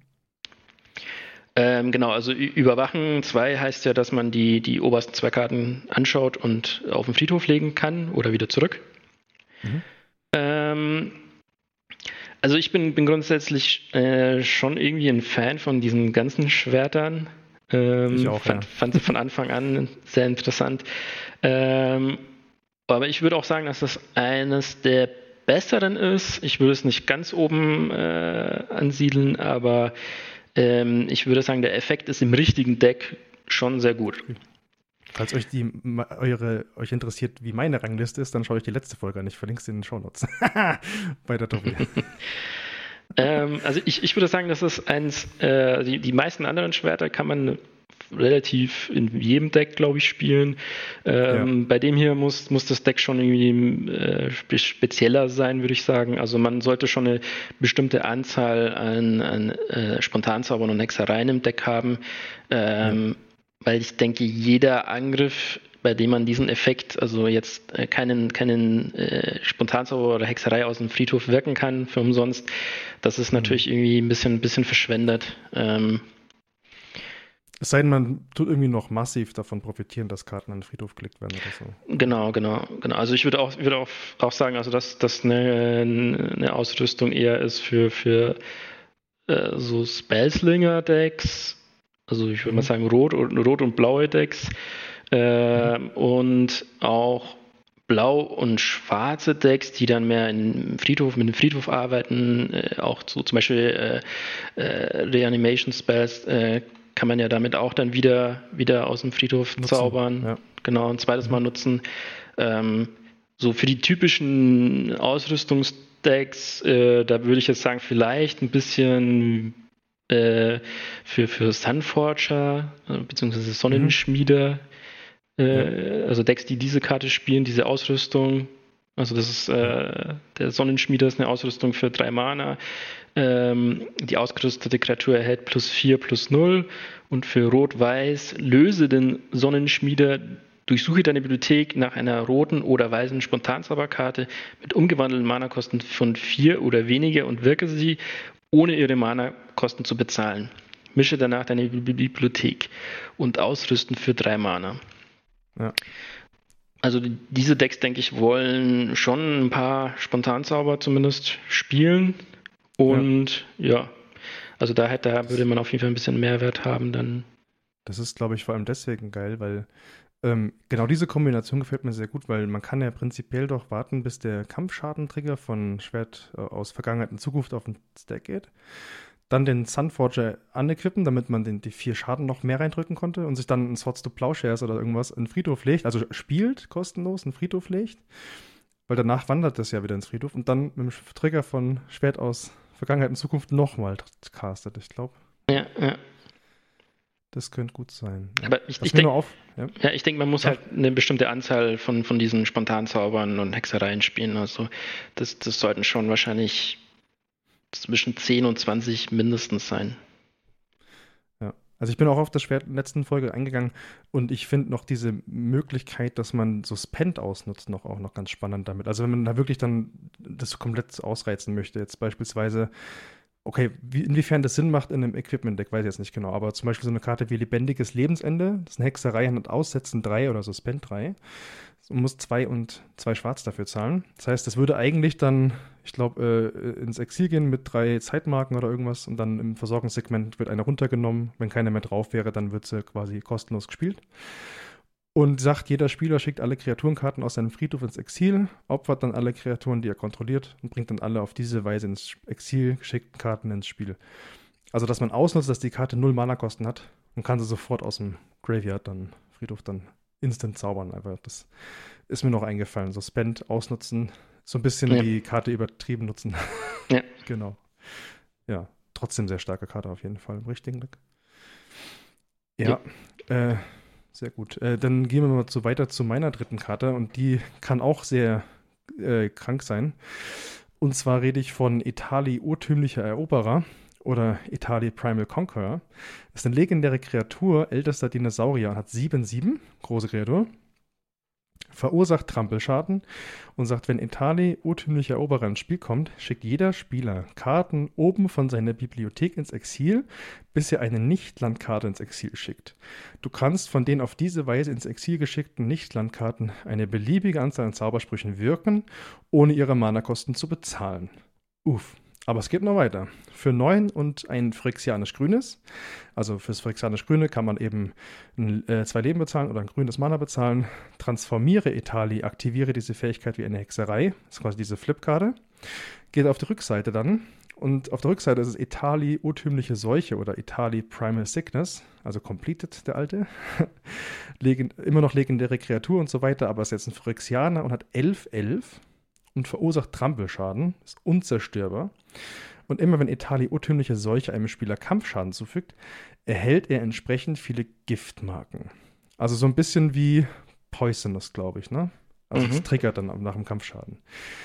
Ähm, genau, also Überwachen zwei heißt ja, dass man die, die obersten zwei Karten anschaut und auf den Friedhof legen kann oder wieder zurück. Mhm. Ähm, also ich bin, bin grundsätzlich äh, schon irgendwie ein Fan von diesen ganzen Schwertern. Ähm, Ich auch, fand, ja. fand sie von Anfang an sehr interessant. Ähm, aber ich würde auch sagen, dass das eines der besseren ist. Ich würde es nicht ganz oben äh, ansiedeln, aber ähm, ich würde sagen, der Effekt ist im richtigen Deck schon sehr gut. Falls euch die eure euch interessiert, wie meine Rangliste ist, dann schaut euch die letzte Folge an. Ich verlinke es in den Shownotes. Bei der Tobi. ähm, also ich, ich würde sagen, das ist eins, äh, die, die meisten anderen Schwerter kann man relativ in jedem Deck, glaube ich, spielen. Ähm, ja. Bei dem hier muss, muss das Deck schon irgendwie äh, spe spezieller sein, würde ich sagen. Also man sollte schon eine bestimmte Anzahl an, an äh, Spontanzaubern und Hexereien im Deck haben, ähm, ja. weil ich denke, jeder Angriff, bei dem man diesen Effekt, also jetzt äh, keinen, keinen äh, Spontanzauber oder Hexerei aus dem Friedhof wirken kann für umsonst, das ist natürlich mhm. irgendwie ein bisschen, ein bisschen verschwendet. Ähm, Es sei denn, man tut irgendwie noch massiv davon profitieren, dass Karten an den Friedhof gelegt werden oder so. Genau, genau, genau. Also ich würde auch, würde auch, auch sagen, also dass das eine, eine Ausrüstung eher ist für, für äh, so Spellslinger-Decks, also ich würde mhm. mal sagen rot und, rot und blaue Decks äh, mhm. und auch blau und schwarze Decks, die dann mehr im Friedhof, mit dem Friedhof arbeiten, äh, auch so zum Beispiel äh, äh, Reanimation Spells, äh, kann man ja damit auch dann wieder, wieder aus dem Friedhof nutzen. zaubern. Ja. Genau, ein zweites Mal nutzen. Ähm, so für die typischen Ausrüstungsdecks, äh, da würde ich jetzt sagen, vielleicht ein bisschen äh, für, für Sunforger, äh, beziehungsweise Sonnenschmieder, mhm. äh, ja. also Decks, die diese Karte spielen, diese Ausrüstung. Also das ist, äh, der Sonnenschmieder ist eine Ausrüstung für drei Mana. Ähm, die ausgerüstete Kreatur erhält plus vier, plus null und für Rot-Weiß löse den Sonnenschmieder Durchsuche deine Bibliothek nach einer roten oder weißen Spontanzauberkarte mit umgewandelten Mana-Kosten von vier oder weniger und wirke sie, ohne ihre Mana-Kosten zu bezahlen. Mische danach deine Bibliothek und ausrüsten für drei Mana. Ja. Also die, diese Decks, denke ich, wollen schon ein paar Spontanzauber zumindest spielen. Und ja, ja also da, hätte, da würde man auf jeden Fall ein bisschen Mehrwert haben dann. Das ist, glaube ich, vor allem deswegen geil, weil ähm, genau diese Kombination gefällt mir sehr gut, weil man kann ja prinzipiell doch warten, bis der Kampfschadentrigger von Schwert äh, aus Vergangenheit in Zukunft auf den Stack geht. Dann den Sunforger anequippen, damit man den, die vier Schaden noch mehr reindrücken konnte und sich dann ein Swords to Plowshares oder irgendwas in den Friedhof legt, also spielt kostenlos einen Friedhof legt, weil danach wandert das ja wieder ins Friedhof und dann mit dem Trigger von Schwert aus Vergangenheit in Zukunft nochmal castet, ich glaube. Ja, ja. Das könnte gut sein. Aber ich, ich denke, ja. ja, ich denk, man muss ja. halt eine bestimmte Anzahl von, von diesen Spontanzaubern und Hexereien spielen. Also das, das sollten schon wahrscheinlich zwischen zehn und zwanzig mindestens sein. Ja, also ich bin auch auf das Schwert in der letzten Folge eingegangen und ich finde noch diese Möglichkeit, dass man so Spend ausnutzt, noch auch noch ganz spannend damit. Also wenn man da wirklich dann das komplett ausreizen möchte, jetzt beispielsweise. Okay, wie, inwiefern das Sinn macht in einem Equipment-Deck, weiß ich jetzt nicht genau. Aber zum Beispiel so eine Karte wie Lebendiges Lebensende, das ist eine Hexerei, hat Aussetzen drei oder so Spend drei. Man muss zwei und zwei Schwarz dafür zahlen. Das heißt, das würde eigentlich dann, ich glaube, äh, ins Exil gehen mit drei Zeitmarken oder irgendwas und dann im Versorgungssegment wird eine runtergenommen. Wenn keine mehr drauf wäre, dann wird sie quasi kostenlos gespielt. Und sagt, jeder Spieler schickt alle Kreaturenkarten aus seinem Friedhof ins Exil, opfert dann alle Kreaturen, die er kontrolliert und bringt dann alle auf diese Weise ins Exil geschickten Karten ins Spiel. Also, dass man ausnutzt, dass die Karte null Mana-Kosten hat und kann sie sofort aus dem Graveyard, dann Friedhof, dann instant zaubern. Aber das ist mir noch eingefallen. So Spend ausnutzen, so ein bisschen ja. die Karte übertrieben nutzen. Ja. Genau. Ja, trotzdem sehr starke Karte auf jeden Fall im richtigen Deck. Ja, ja. äh, Sehr gut. Äh, dann gehen wir mal so weiter zu meiner dritten Karte und die kann auch sehr äh, krank sein. Und zwar rede ich von Etali Urtümlicher Eroberer oder Etali Primal Conqueror. Das ist eine legendäre Kreatur, ältester Dinosaurier und hat sieben sieben, große Kreatur. Verursacht Trampelschaden und sagt, wenn Etali Urtümlicher Eroberer ins Spiel kommt, schickt jeder Spieler Karten oben von seiner Bibliothek ins Exil, bis er eine Nicht-Landkarte ins Exil schickt. Du kannst von den auf diese Weise ins Exil geschickten Nicht-Landkarten eine beliebige Anzahl an Zaubersprüchen wirken, ohne ihre Mana-Kosten zu bezahlen. Uff. Aber es geht noch weiter. Für neun und ein Phyrexianisch Grünes, also fürs Phyrexianisch Grüne kann man eben ein, äh, zwei Leben bezahlen oder ein grünes Mana bezahlen. Transformiere Etali, aktiviere diese Fähigkeit wie eine Hexerei. Das ist quasi diese Flipkarte. Geht auf die Rückseite dann. Und auf der Rückseite ist es Etali Urtümliche Seuche oder Etali Primal Sickness, also completed, der alte. Legend, immer noch legendäre Kreatur und so weiter, aber ist jetzt ein Phyrexianer und hat elf elf. Und verursacht Trampelschaden, ist unzerstörbar. Und immer wenn Etali urtümliche Seuche einem Spieler Kampfschaden zufügt, erhält er entsprechend viele Giftmarken. Also so ein bisschen wie Poisonous, glaube ich, ne? Also es mhm. triggert dann nach dem Kampfschaden.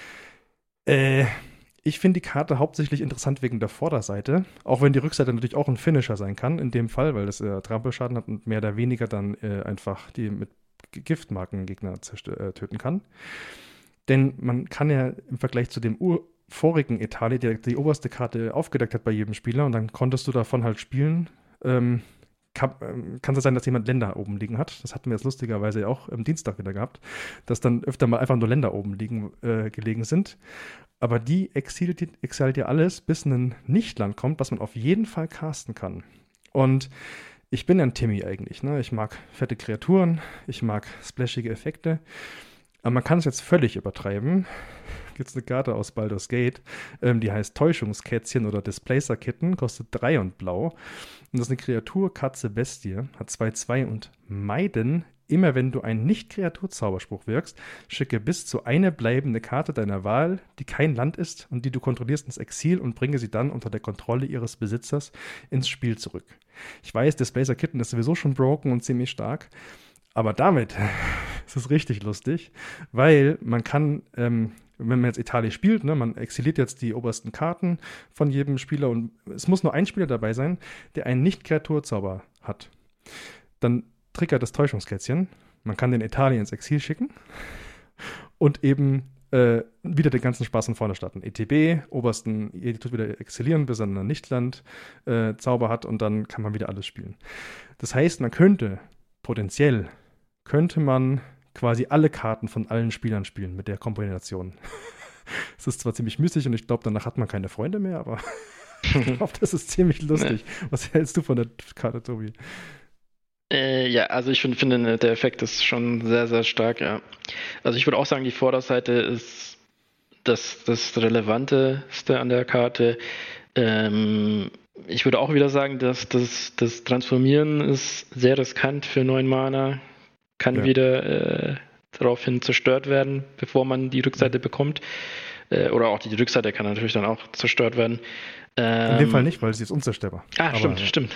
Äh, ich finde die Karte hauptsächlich interessant wegen der Vorderseite, auch wenn die Rückseite natürlich auch ein Finisher sein kann, in dem Fall, weil das äh, Trampelschaden hat und mehr oder weniger dann äh, einfach die mit Giftmarken Gegner zerstö- äh, töten kann. Denn man kann ja im Vergleich zu dem ur- vorigen Etali, der die oberste Karte aufgedeckt hat bei jedem Spieler, und dann konntest du davon halt spielen, ähm, kann, ähm, kann es sein, dass jemand Länder oben liegen hat. Das hatten wir jetzt lustigerweise auch am Dienstag wieder gehabt, dass dann öfter mal einfach nur Länder oben liegen, äh, gelegen sind. Aber die exilt, exilt ja alles, bis ein Nichtland kommt, was man auf jeden Fall casten kann. Und ich bin ja ein Timmy eigentlich, ne? Ich mag fette Kreaturen, ich mag splashige Effekte. Aber man kann es jetzt völlig übertreiben. Gibt es eine Karte aus Baldur's Gate, ähm, die heißt Täuschungskätzchen oder Displacer Kitten, kostet drei und blau. Und das ist eine Kreatur, Katze, Bestie, hat zwei zwei und meiden. Immer wenn du einen Nicht-Kreatur-Zauberspruch wirkst, schicke bis zu eine bleibende Karte deiner Wahl, die kein Land ist und die du kontrollierst, ins Exil und bringe sie dann unter der Kontrolle ihres Besitzers ins Spiel zurück. Ich weiß, Displacer Kitten ist sowieso schon broken und ziemlich stark, aber damit ist es richtig lustig, weil man kann, ähm, wenn man jetzt Etali spielt, ne, man exiliert jetzt die obersten Karten von jedem Spieler und es muss nur ein Spieler dabei sein, der einen Nicht-Kreaturzauber hat. Dann triggert das Täuschungskätzchen Man kann den Italien ins Exil schicken und eben äh, wieder den ganzen Spaß von vorne starten. E T B, obersten Editor wieder exilieren, bis er ein Nichtland äh, Zauber hat und dann kann man wieder alles spielen. Das heißt, man könnte potenziell, könnte man quasi alle Karten von allen Spielern spielen mit der Kombination. Es ist zwar ziemlich müßig und ich glaube, danach hat man keine Freunde mehr, aber ich glaube, das ist ziemlich lustig. Was hältst du von der Karte, Tobi? Äh, ja, also ich find, finde, der Effekt ist schon sehr, sehr stark, ja. Also ich würde auch sagen, die Vorderseite ist das, das Relevanteste an der Karte. Ähm, ich würde auch wieder sagen, dass das, das Transformieren ist sehr riskant für neun Mana. Kann Ja. wieder äh, daraufhin zerstört werden, bevor man die Rückseite bekommt. Äh, oder auch die Rückseite kann natürlich dann auch zerstört werden. Ähm, In dem Fall nicht, weil sie ist unzerstörbar. Ah, aber, stimmt, ja. stimmt.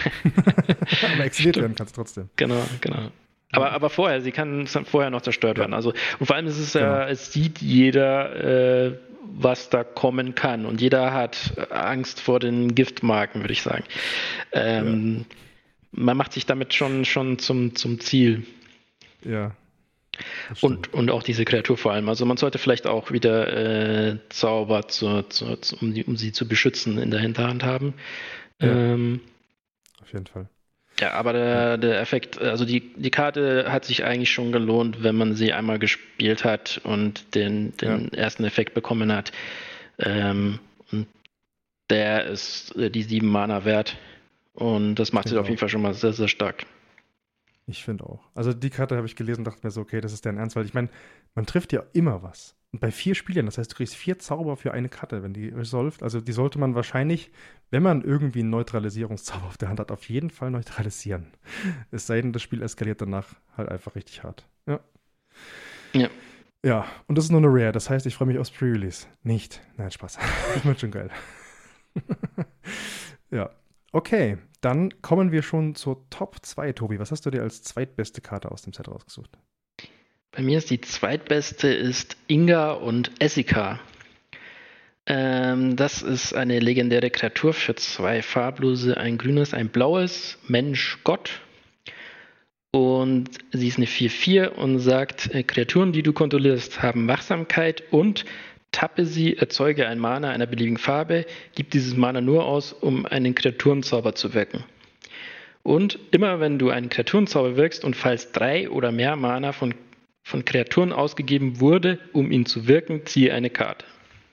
aber exiliert werden kannst du trotzdem. Genau, genau. Aber, aber vorher, sie kann vorher noch zerstört Ja. werden. Also, und vor allem ist es ja, Genau. es sieht jeder, äh, was da kommen kann. Und jeder hat Angst vor den Giftmarken, würde ich sagen. Ähm, man macht sich damit schon, schon zum, zum Ziel. Ja. das stimmt. Und, und auch diese Kreatur vor allem. Also man sollte vielleicht auch wieder äh, Zauber, zu, zu, zu, um, die, um sie zu beschützen, in der Hinterhand haben. Ja. Ähm, Auf jeden Fall. Ja, aber der, der Effekt, also die, die Karte hat sich eigentlich schon gelohnt, wenn man sie einmal gespielt hat und den, den Ja. ersten Effekt bekommen hat. Ähm, und der ist äh, die sieben Mana wert. Und das macht Ich sie denke auf jeden auch. Fall schon mal sehr, sehr stark. Ich finde auch. Also die Karte habe ich gelesen und dachte mir so, okay, das ist deren Ernst, weil ich meine, man trifft ja immer was. Und bei vier Spielern, das heißt, du kriegst vier Zauber für eine Karte, wenn die resolved. Also die sollte man wahrscheinlich, wenn man irgendwie einen Neutralisierungszauber auf der Hand hat, auf jeden Fall neutralisieren. Es sei denn, das Spiel eskaliert danach halt einfach richtig hart. Ja. Ja. Ja, und das ist nur eine Rare, das heißt, ich freue mich aufs Pre-Release. Nicht. Nein, Spaß. Das wird schon geil. Ja. Okay, dann kommen wir schon zur Top zwei, Tobi. Was hast du dir als zweitbeste Karte aus dem Set rausgesucht? Bei mir ist die zweitbeste ist Inga und Essika. Ähm, das ist eine legendäre Kreatur für zwei farblose, ein grünes, ein blaues, Mensch, Gott. Und sie ist eine vier vier und sagt, äh, Kreaturen, die du kontrollierst, haben Wachsamkeit und tappe sie, erzeuge ein Mana einer beliebigen Farbe, gib dieses Mana nur aus, um einen Kreaturenzauber zu wirken. Und immer wenn du einen Kreaturenzauber wirkst und falls drei oder mehr Mana von, von Kreaturen ausgegeben wurde, um ihn zu wirken, ziehe eine Karte.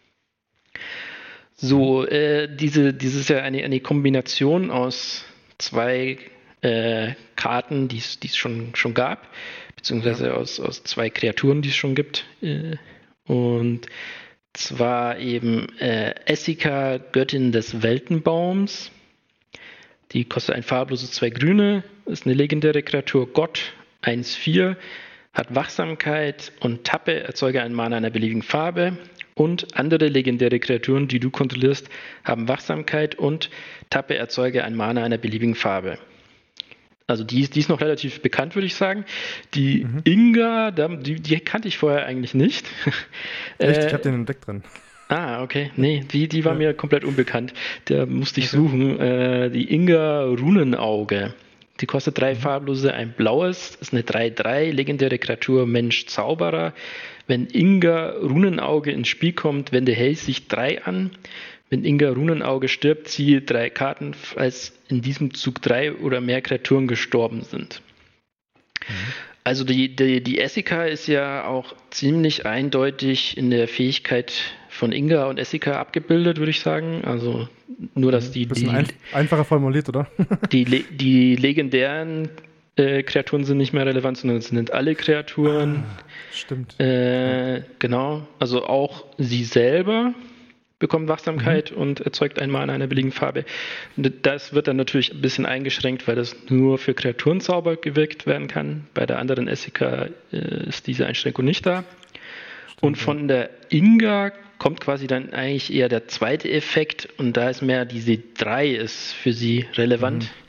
So, äh, diese, dieses ist ja eine, eine Kombination aus zwei äh, Karten, die es schon, schon gab, beziehungsweise Ja. aus, aus zwei Kreaturen, die es schon gibt. Äh, und zwar eben äh, Essika, Göttin des Weltenbaums. Die kostet ein farbloses, zwei grüne, ist eine legendäre Kreatur, Gott, eins vier, hat Wachsamkeit und tappe, erzeuge ein Mana einer beliebigen Farbe. Und andere legendäre Kreaturen, die du kontrollierst, haben Wachsamkeit und tappe, erzeuge ein Mana einer beliebigen Farbe. Also die ist, die ist noch relativ bekannt, würde ich sagen. Die Mhm. Inga, die, die kannte ich vorher eigentlich nicht. Echt? Äh, Ich habe den entdeckt drin. Ah, okay. Nee, die, die war Ja. mir komplett unbekannt. Der musste ich Okay. suchen. Äh, die Inga Runenauge. Die kostet drei Mhm. farblose, ein blaues. Ist eine drei drei, legendäre Kreatur, Mensch, Zauberer. Wenn Inga Runenauge ins Spiel kommt, wende Hellsicht drei an. Wenn Inga Runenauge stirbt, ziehe drei Karten, falls in diesem Zug drei oder mehr Kreaturen gestorben sind. Mhm. Also die, die, die Essika ist ja auch ziemlich eindeutig in der Fähigkeit von Inga und Essika abgebildet, würde ich sagen. Also nur, dass die, Bisschen die, ein, einfacher formuliert, oder? die, le- die legendären äh, Kreaturen sind nicht mehr relevant, sondern es sind alle Kreaturen. Ah, stimmt. Äh, genau, also auch sie selber bekommt Wachsamkeit und erzeugt ein Mana einer beliebigen Farbe. Und das wird dann natürlich ein bisschen eingeschränkt, weil das nur für Kreaturenzauber gewirkt werden kann. Bei der anderen Essika äh, ist diese Einschränkung nicht da. Und von der Inga kommt quasi dann eigentlich eher der zweite Effekt und da ist mehr diese drei ist für sie relevant. Mhm.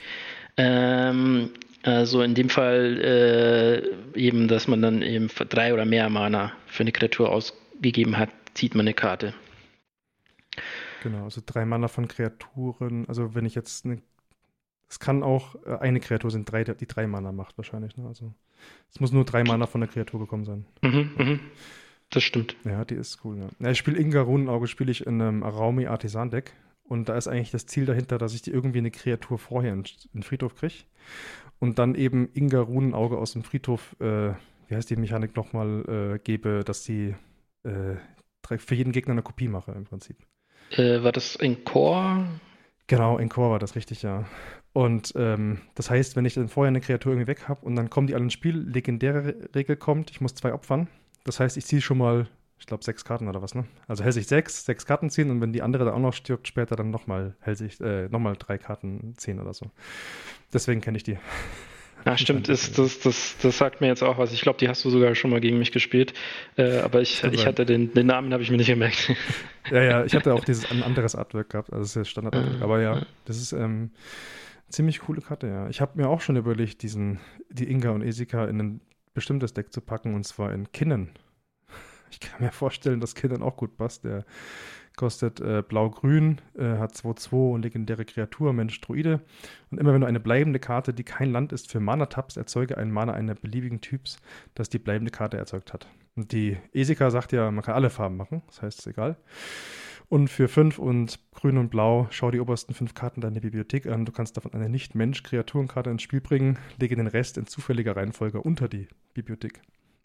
Ähm, also in dem Fall äh, eben, dass man dann eben für drei oder mehr Mana für eine Kreatur ausgegeben hat, zieht man eine Karte. Genau, also drei Mana von Kreaturen. Also wenn ich jetzt eine, Es kann auch äh, eine Kreatur sein, drei, die drei Mana macht wahrscheinlich. Ne? Also es muss nur drei Mana von der Kreatur gekommen sein. Mhm, mhm. Das stimmt. Ja, die ist cool. Ja. Ja, ich spiele Inga Runenauge, spiele ich in einem Araumi Artisan Deck. Und da ist eigentlich das Ziel dahinter, dass ich die irgendwie eine Kreatur vorher in, in den Friedhof kriege. Und dann eben Inga Runenauge aus dem Friedhof, äh, wie heißt die Mechanik nochmal, äh, gebe, dass die äh, für jeden Gegner eine Kopie mache im Prinzip. Äh, war das in Core? Genau, in Core war das richtig, ja. Und ähm, das heißt, wenn ich dann vorher eine Kreatur irgendwie weg habe und dann kommen die alle ins Spiel, legendäre Regel kommt, ich muss zwei opfern. Das heißt, ich ziehe schon mal, ich glaube, sechs Karten oder was, ne? Also Hellsicht sechs, sechs Karten ziehen und wenn die andere dann auch noch stirbt später, dann nochmal Hellsicht, äh, nochmal drei Karten ziehen oder so. Deswegen kenne ich die. Ja, stimmt, ist, das, das, das sagt mir jetzt auch was. Ich glaube, die hast du sogar schon mal gegen mich gespielt. Äh, aber ich, ich hatte den, den Namen, habe ich mir nicht gemerkt. Ja, ja, ich hatte auch dieses ein anderes Artwork gehabt, also das ist ja Standard-Artwork. Aber ja, das ist ähm, ziemlich coole Karte, ja. Ich habe mir auch schon überlegt, diesen, die Inga und Esika in ein bestimmtes Deck zu packen, und zwar in Kinnen. Ich kann mir vorstellen, dass Kinnen auch gut passt. Der kostet äh, blau-grün, äh, hat zwei zwei und legendäre Kreatur, Mensch, Druide. Und immer wenn du eine bleibende Karte, die kein Land ist, für Mana tappst, erzeuge einen Mana einer beliebigen Typs, das die bleibende Karte erzeugt hat. Und die Esika sagt ja, man kann alle Farben machen, das heißt, es ist egal. Und für fünf und grün und blau, schau die obersten fünf Karten deiner Bibliothek an. Du kannst davon eine Nicht-Mensch-Kreaturenkarte ins Spiel bringen, lege den Rest in zufälliger Reihenfolge unter die Bibliothek.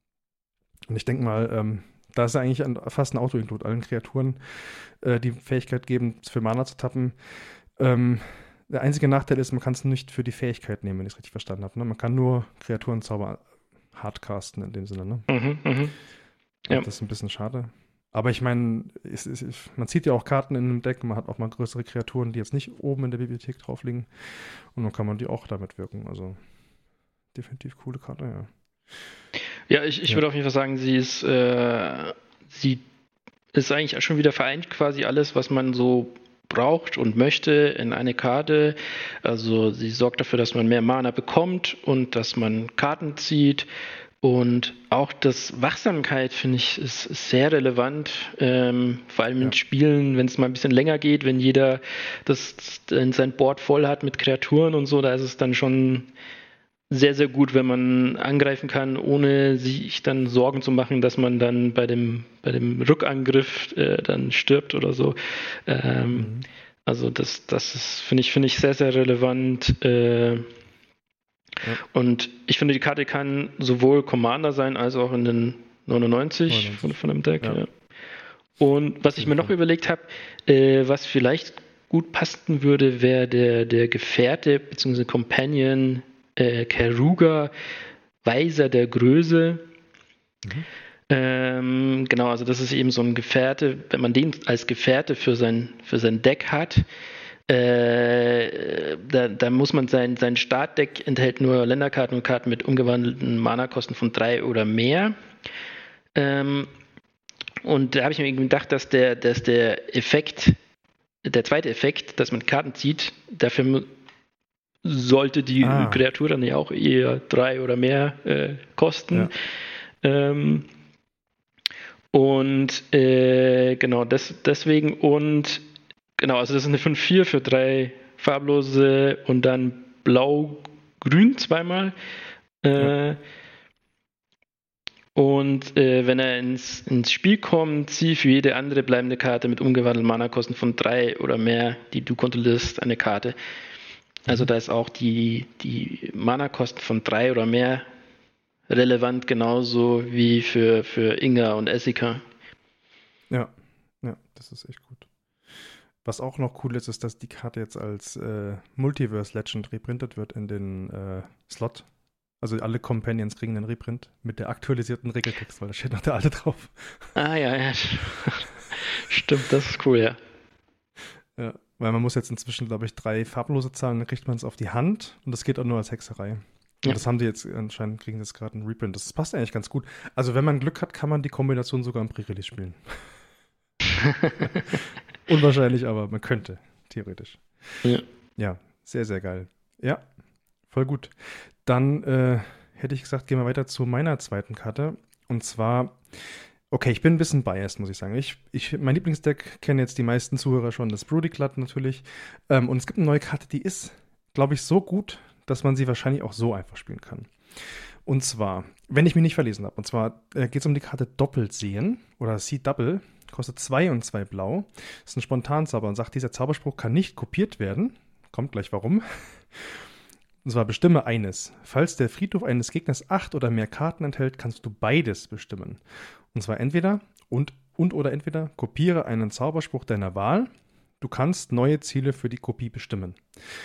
Und ich denke mal, ähm, da ist ja eigentlich ein, fast ein Auto-Include, allen Kreaturen äh, die Fähigkeit geben, für Mana zu tappen. Ähm, der einzige Nachteil ist, man kann es nicht für die Fähigkeit nehmen, wenn ich es richtig verstanden habe. Ne? Man kann nur Kreaturenzauber hardcasten in dem Sinne. Ne? Mhm, mhm. Ja. Das ist ein bisschen schade. Aber ich meine, man zieht ja auch Karten in einem Deck, man hat auch mal größere Kreaturen, die jetzt nicht oben in der Bibliothek drauf liegen. Und dann kann man die auch damit wirken. Also definitiv coole Karte, ja. Ja, ich, ich Ja. würde auf jeden Fall sagen, sie ist, äh, sie ist eigentlich schon wieder vereint quasi alles, was man so braucht und möchte in eine Karte. Also sie sorgt dafür, dass man mehr Mana bekommt und dass man Karten zieht. Und auch das Wachsamkeit, finde ich, ist, ist sehr relevant, ähm, vor allem in Ja. Spielen, wenn es mal ein bisschen länger geht, wenn jeder das, das sein Board voll hat mit Kreaturen und so, da ist es dann schon sehr, sehr gut, wenn man angreifen kann, ohne sich dann Sorgen zu machen, dass man dann bei dem, bei dem Rückangriff äh, dann stirbt oder so. Ähm, Mhm. Also das, das ist, finde ich, finde ich sehr, sehr relevant. Äh, Ja. Und ich finde, die Karte kann sowohl Commander sein, als auch in den neunundneunzig, neunundneunzig. Von, von dem Deck. Ja. Ja. Und was ich mir noch überlegt habe, äh, was vielleicht gut passen würde, wäre der, der Gefährte bzw. Companion äh, Keruga, Weiser der Größe. Mhm. Ähm, genau, also das ist eben so ein Gefährte, wenn man den als Gefährte für sein, für sein Deck hat, äh, da, da muss man sein, sein Startdeck enthält nur Länderkarten und Karten mit umgewandelten Mana-Kosten von drei oder mehr. Ähm, und da habe ich mir gedacht, dass der, dass der Effekt, der zweite Effekt, dass man Karten zieht, dafür sollte die Ah. Kreatur dann ja auch eher drei oder mehr äh, kosten. Ja. Ähm, und äh, genau, des, deswegen und genau, also das ist eine fünf vier für drei farblose und dann blau-grün zweimal. Äh, Ja. Und äh, wenn er ins, ins Spiel kommt, zieh für jede andere bleibende Karte mit umgewandelten Mana-Kosten von drei oder mehr, die du kontrollierst, eine Karte. Also Mhm. da ist auch die, die Mana-Kosten von drei oder mehr relevant, genauso wie für, für Inga und Esika. Ja. Ja, das ist echt gut. Was auch noch cool ist, ist, dass die Karte jetzt als äh, Multiverse Legend reprintet wird in den äh, Slot. Also alle Companions kriegen einen Reprint mit der aktualisierten Regeltext, weil da steht noch der alte drauf. Ah ja, ja. Stimmt, das ist cool, ja. Ja, weil man muss jetzt inzwischen, glaube ich, drei farblose zahlen, dann kriegt man es auf die Hand und das geht auch nur als Hexerei. Und Ja. das haben die jetzt, anscheinend kriegen jetzt gerade einen Reprint. Das passt eigentlich ganz gut. Also wenn man Glück hat, kann man die Kombination sogar im Pre-Release spielen. Unwahrscheinlich, aber man könnte, theoretisch. Ja. Ja, sehr, sehr geil. Ja, voll gut. Dann äh, hätte ich gesagt, gehen wir weiter zu meiner zweiten Karte. Und zwar, okay, ich bin ein bisschen biased, muss ich sagen. Ich, ich, mein Lieblingsdeck kennen jetzt die meisten Zuhörer schon, das Broody Glut natürlich. Ähm, und es gibt eine neue Karte, die ist glaube ich, so gut, dass man sie wahrscheinlich auch so einfach spielen kann. Und zwar, wenn ich mich nicht verlesen habe, und zwar äh, geht es um die Karte Doppelt sehen oder See Double, kostet zwei und zwei blau, ist ein Spontanzauber und sagt, dieser Zauberspruch kann nicht kopiert werden. Kommt gleich warum. Und zwar bestimme eines. Falls der Friedhof eines Gegners acht oder mehr Karten enthält, kannst du beides bestimmen. Und zwar entweder und, und oder entweder kopiere einen Zauberspruch deiner Wahl. Du kannst neue Ziele für die Kopie bestimmen.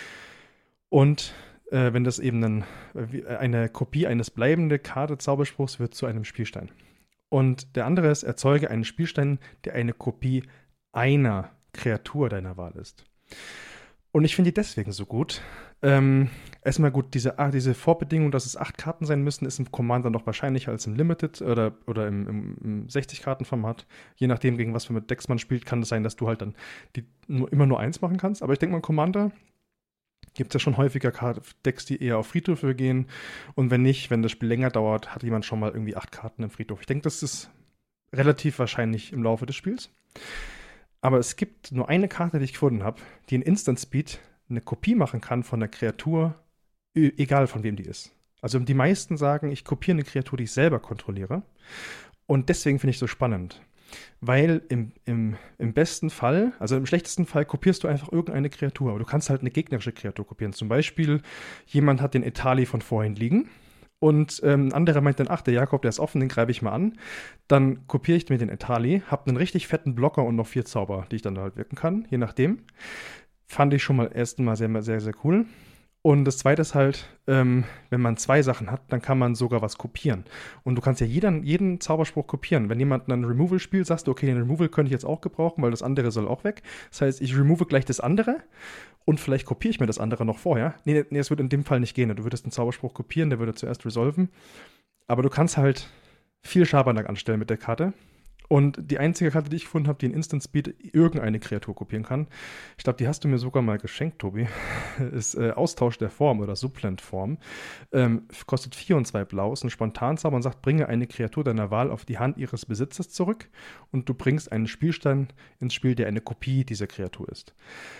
Und äh, wenn das eben ein, eine Kopie eines bleibenden Karte-Zauberspruchs wird zu einem Spielstein. Und der andere ist, erzeuge einen Spielstein, der eine Kopie einer Kreatur deiner Wahl ist. Und ich finde die deswegen so gut. Ähm, erstmal gut, diese, ah, diese Vorbedingung, dass es acht Karten sein müssen, ist im Commander noch wahrscheinlicher als im Limited oder, oder im, im, im sechzig-Karten-Format. Je nachdem, gegen was für mit Decks man spielt, kann es sein, dass du halt dann die nur, immer nur eins machen kannst. Aber ich denke mal, im Commander gibt es ja schon häufiger Decks, die eher auf Friedhöfe gehen. Und wenn nicht, wenn das Spiel länger dauert, hat jemand schon mal irgendwie acht Karten im Friedhof. Ich denke, das ist relativ wahrscheinlich im Laufe des Spiels. Aber es gibt nur eine Karte, die ich gefunden habe, die in Instant Speed eine Kopie machen kann von einer Kreatur, egal von wem die ist. Also die meisten sagen, ich kopiere eine Kreatur, die ich selber kontrolliere. Und deswegen finde ich es so spannend. Weil im, im, im besten Fall, also im schlechtesten Fall, kopierst du einfach irgendeine Kreatur. Aber du kannst halt eine gegnerische Kreatur kopieren. Zum Beispiel, jemand hat den Etali von vorhin liegen. Und ähm, ein anderer meint dann, ach, der Jakob, der ist offen, den greife ich mal an. Dann kopiere ich mir den Etali, habe einen richtig fetten Blocker und noch vier Zauber, die ich dann halt wirken kann, je nachdem. Fand ich schon mal erstmal sehr, sehr, sehr cool. Und das Zweite ist halt, ähm, wenn man zwei Sachen hat, dann kann man sogar was kopieren. Und du kannst ja jeden, jeden Zauberspruch kopieren. Wenn jemand einen Removal spielt, sagst du, okay, den Removal könnte ich jetzt auch gebrauchen, weil das andere soll auch weg. Das heißt, ich remove gleich das andere und vielleicht kopiere ich mir das andere noch vorher. Nee, nee, es würde in dem Fall nicht gehen. Du würdest einen Zauberspruch kopieren, der würde zuerst resolven. Aber du kannst halt viel Schabernack anstellen mit der Karte. Und die einzige Karte, die ich gefunden habe, die in Instant Speed irgendeine Kreatur kopieren kann, ich glaube, die hast du mir sogar mal geschenkt, Tobi, ist äh, Austausch der Form oder Supplant-Form. Ähm, kostet vier und zwei blau, ist ein Spontanzauber und sagt, bringe eine Kreatur deiner Wahl auf die Hand ihres Besitzers zurück und du bringst einen Spielstein ins Spiel, der eine Kopie dieser Kreatur ist.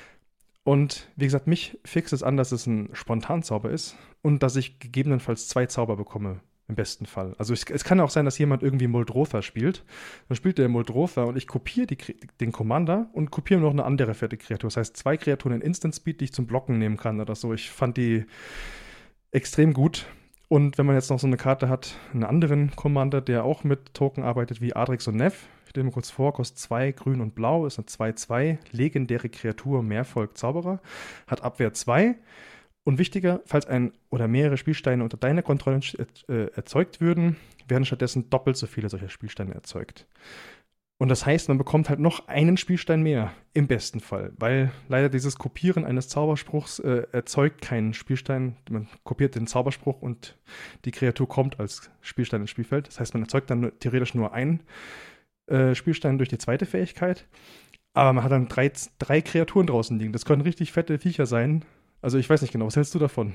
Und wie gesagt, mich fixt es an, dass es ein Spontanzauber ist und dass ich gegebenenfalls zwei Zauber bekomme. Im besten Fall. Also ich, es kann auch sein, dass jemand irgendwie Muldrotha spielt. Dann spielt der Muldrotha und ich kopiere die, den Commander und kopiere noch eine andere fette Kreatur. Das heißt, zwei Kreaturen in Instant Speed, die ich zum Blocken nehmen kann oder so. Ich fand die extrem gut. Und wenn man jetzt noch so eine Karte hat, einen anderen Commander, der auch mit Token arbeitet, wie Adrix und Nev, ich stelle mir kurz vor, kostet zwei, grün und blau, ist eine zwei zwei, legendäre Kreatur, Mehrvolk, Zauberer, hat Abwehr zwei. Und wichtiger, falls ein oder mehrere Spielsteine unter deiner Kontrolle äh, erzeugt würden, werden stattdessen doppelt so viele solcher Spielsteine erzeugt. Und das heißt, man bekommt halt noch einen Spielstein mehr, im besten Fall, weil leider dieses Kopieren eines Zauberspruchs äh, erzeugt keinen Spielstein. Man kopiert den Zauberspruch und die Kreatur kommt als Spielstein ins Spielfeld. Das heißt, man erzeugt dann nur, theoretisch nur einen äh, Spielstein durch die zweite Fähigkeit, aber man hat dann drei, drei Kreaturen draußen liegen. Das können richtig fette Viecher sein. Also ich weiß nicht genau, was hältst du davon?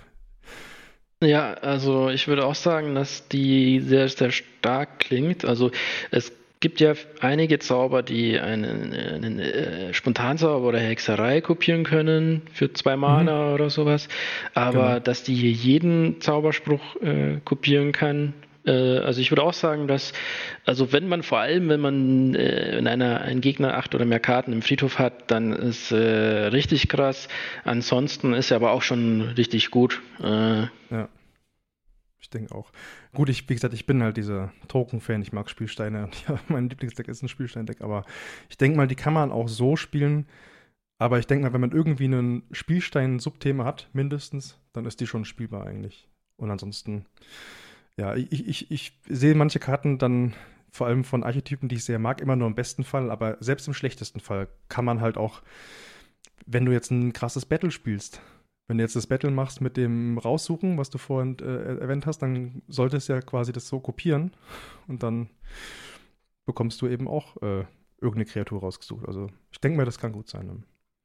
Ja, also ich würde auch sagen, dass die sehr, sehr stark klingt. Also es gibt ja einige Zauber, die einen, einen äh, Spontanzauber oder Hexerei kopieren können für zwei Mana mhm. oder sowas. Aber genau. Dass die hier jeden Zauberspruch äh, kopieren kann, also ich würde auch sagen, dass, also wenn man vor allem, wenn man äh, in einer, ein Gegner acht oder mehr Karten im Friedhof hat, dann ist äh, richtig krass. Ansonsten ist er aber auch schon richtig gut. Äh, ja, ich denke auch. Gut, ich, wie gesagt, ich bin halt dieser Token-Fan, ich mag Spielsteine. Ja, mein Lieblingsdeck ist ein Spielstein-Deck, aber ich denke mal, die kann man auch so spielen. Aber ich denke mal, wenn man irgendwie einen Spielstein-Subthema hat, mindestens, dann ist die schon spielbar eigentlich. Und ansonsten... Ja, ich, ich, ich sehe manche Karten dann, vor allem von Archetypen, die ich sehr mag, immer nur im besten Fall, aber selbst im schlechtesten Fall kann man halt auch, wenn du jetzt ein krasses Battle spielst, wenn du jetzt das Battle machst mit dem Raussuchen, was du vorhin äh, erwähnt hast, dann solltest du ja quasi das so kopieren und dann bekommst du eben auch äh, irgendeine Kreatur rausgesucht. Also ich denke mal, das kann gut sein. Ne?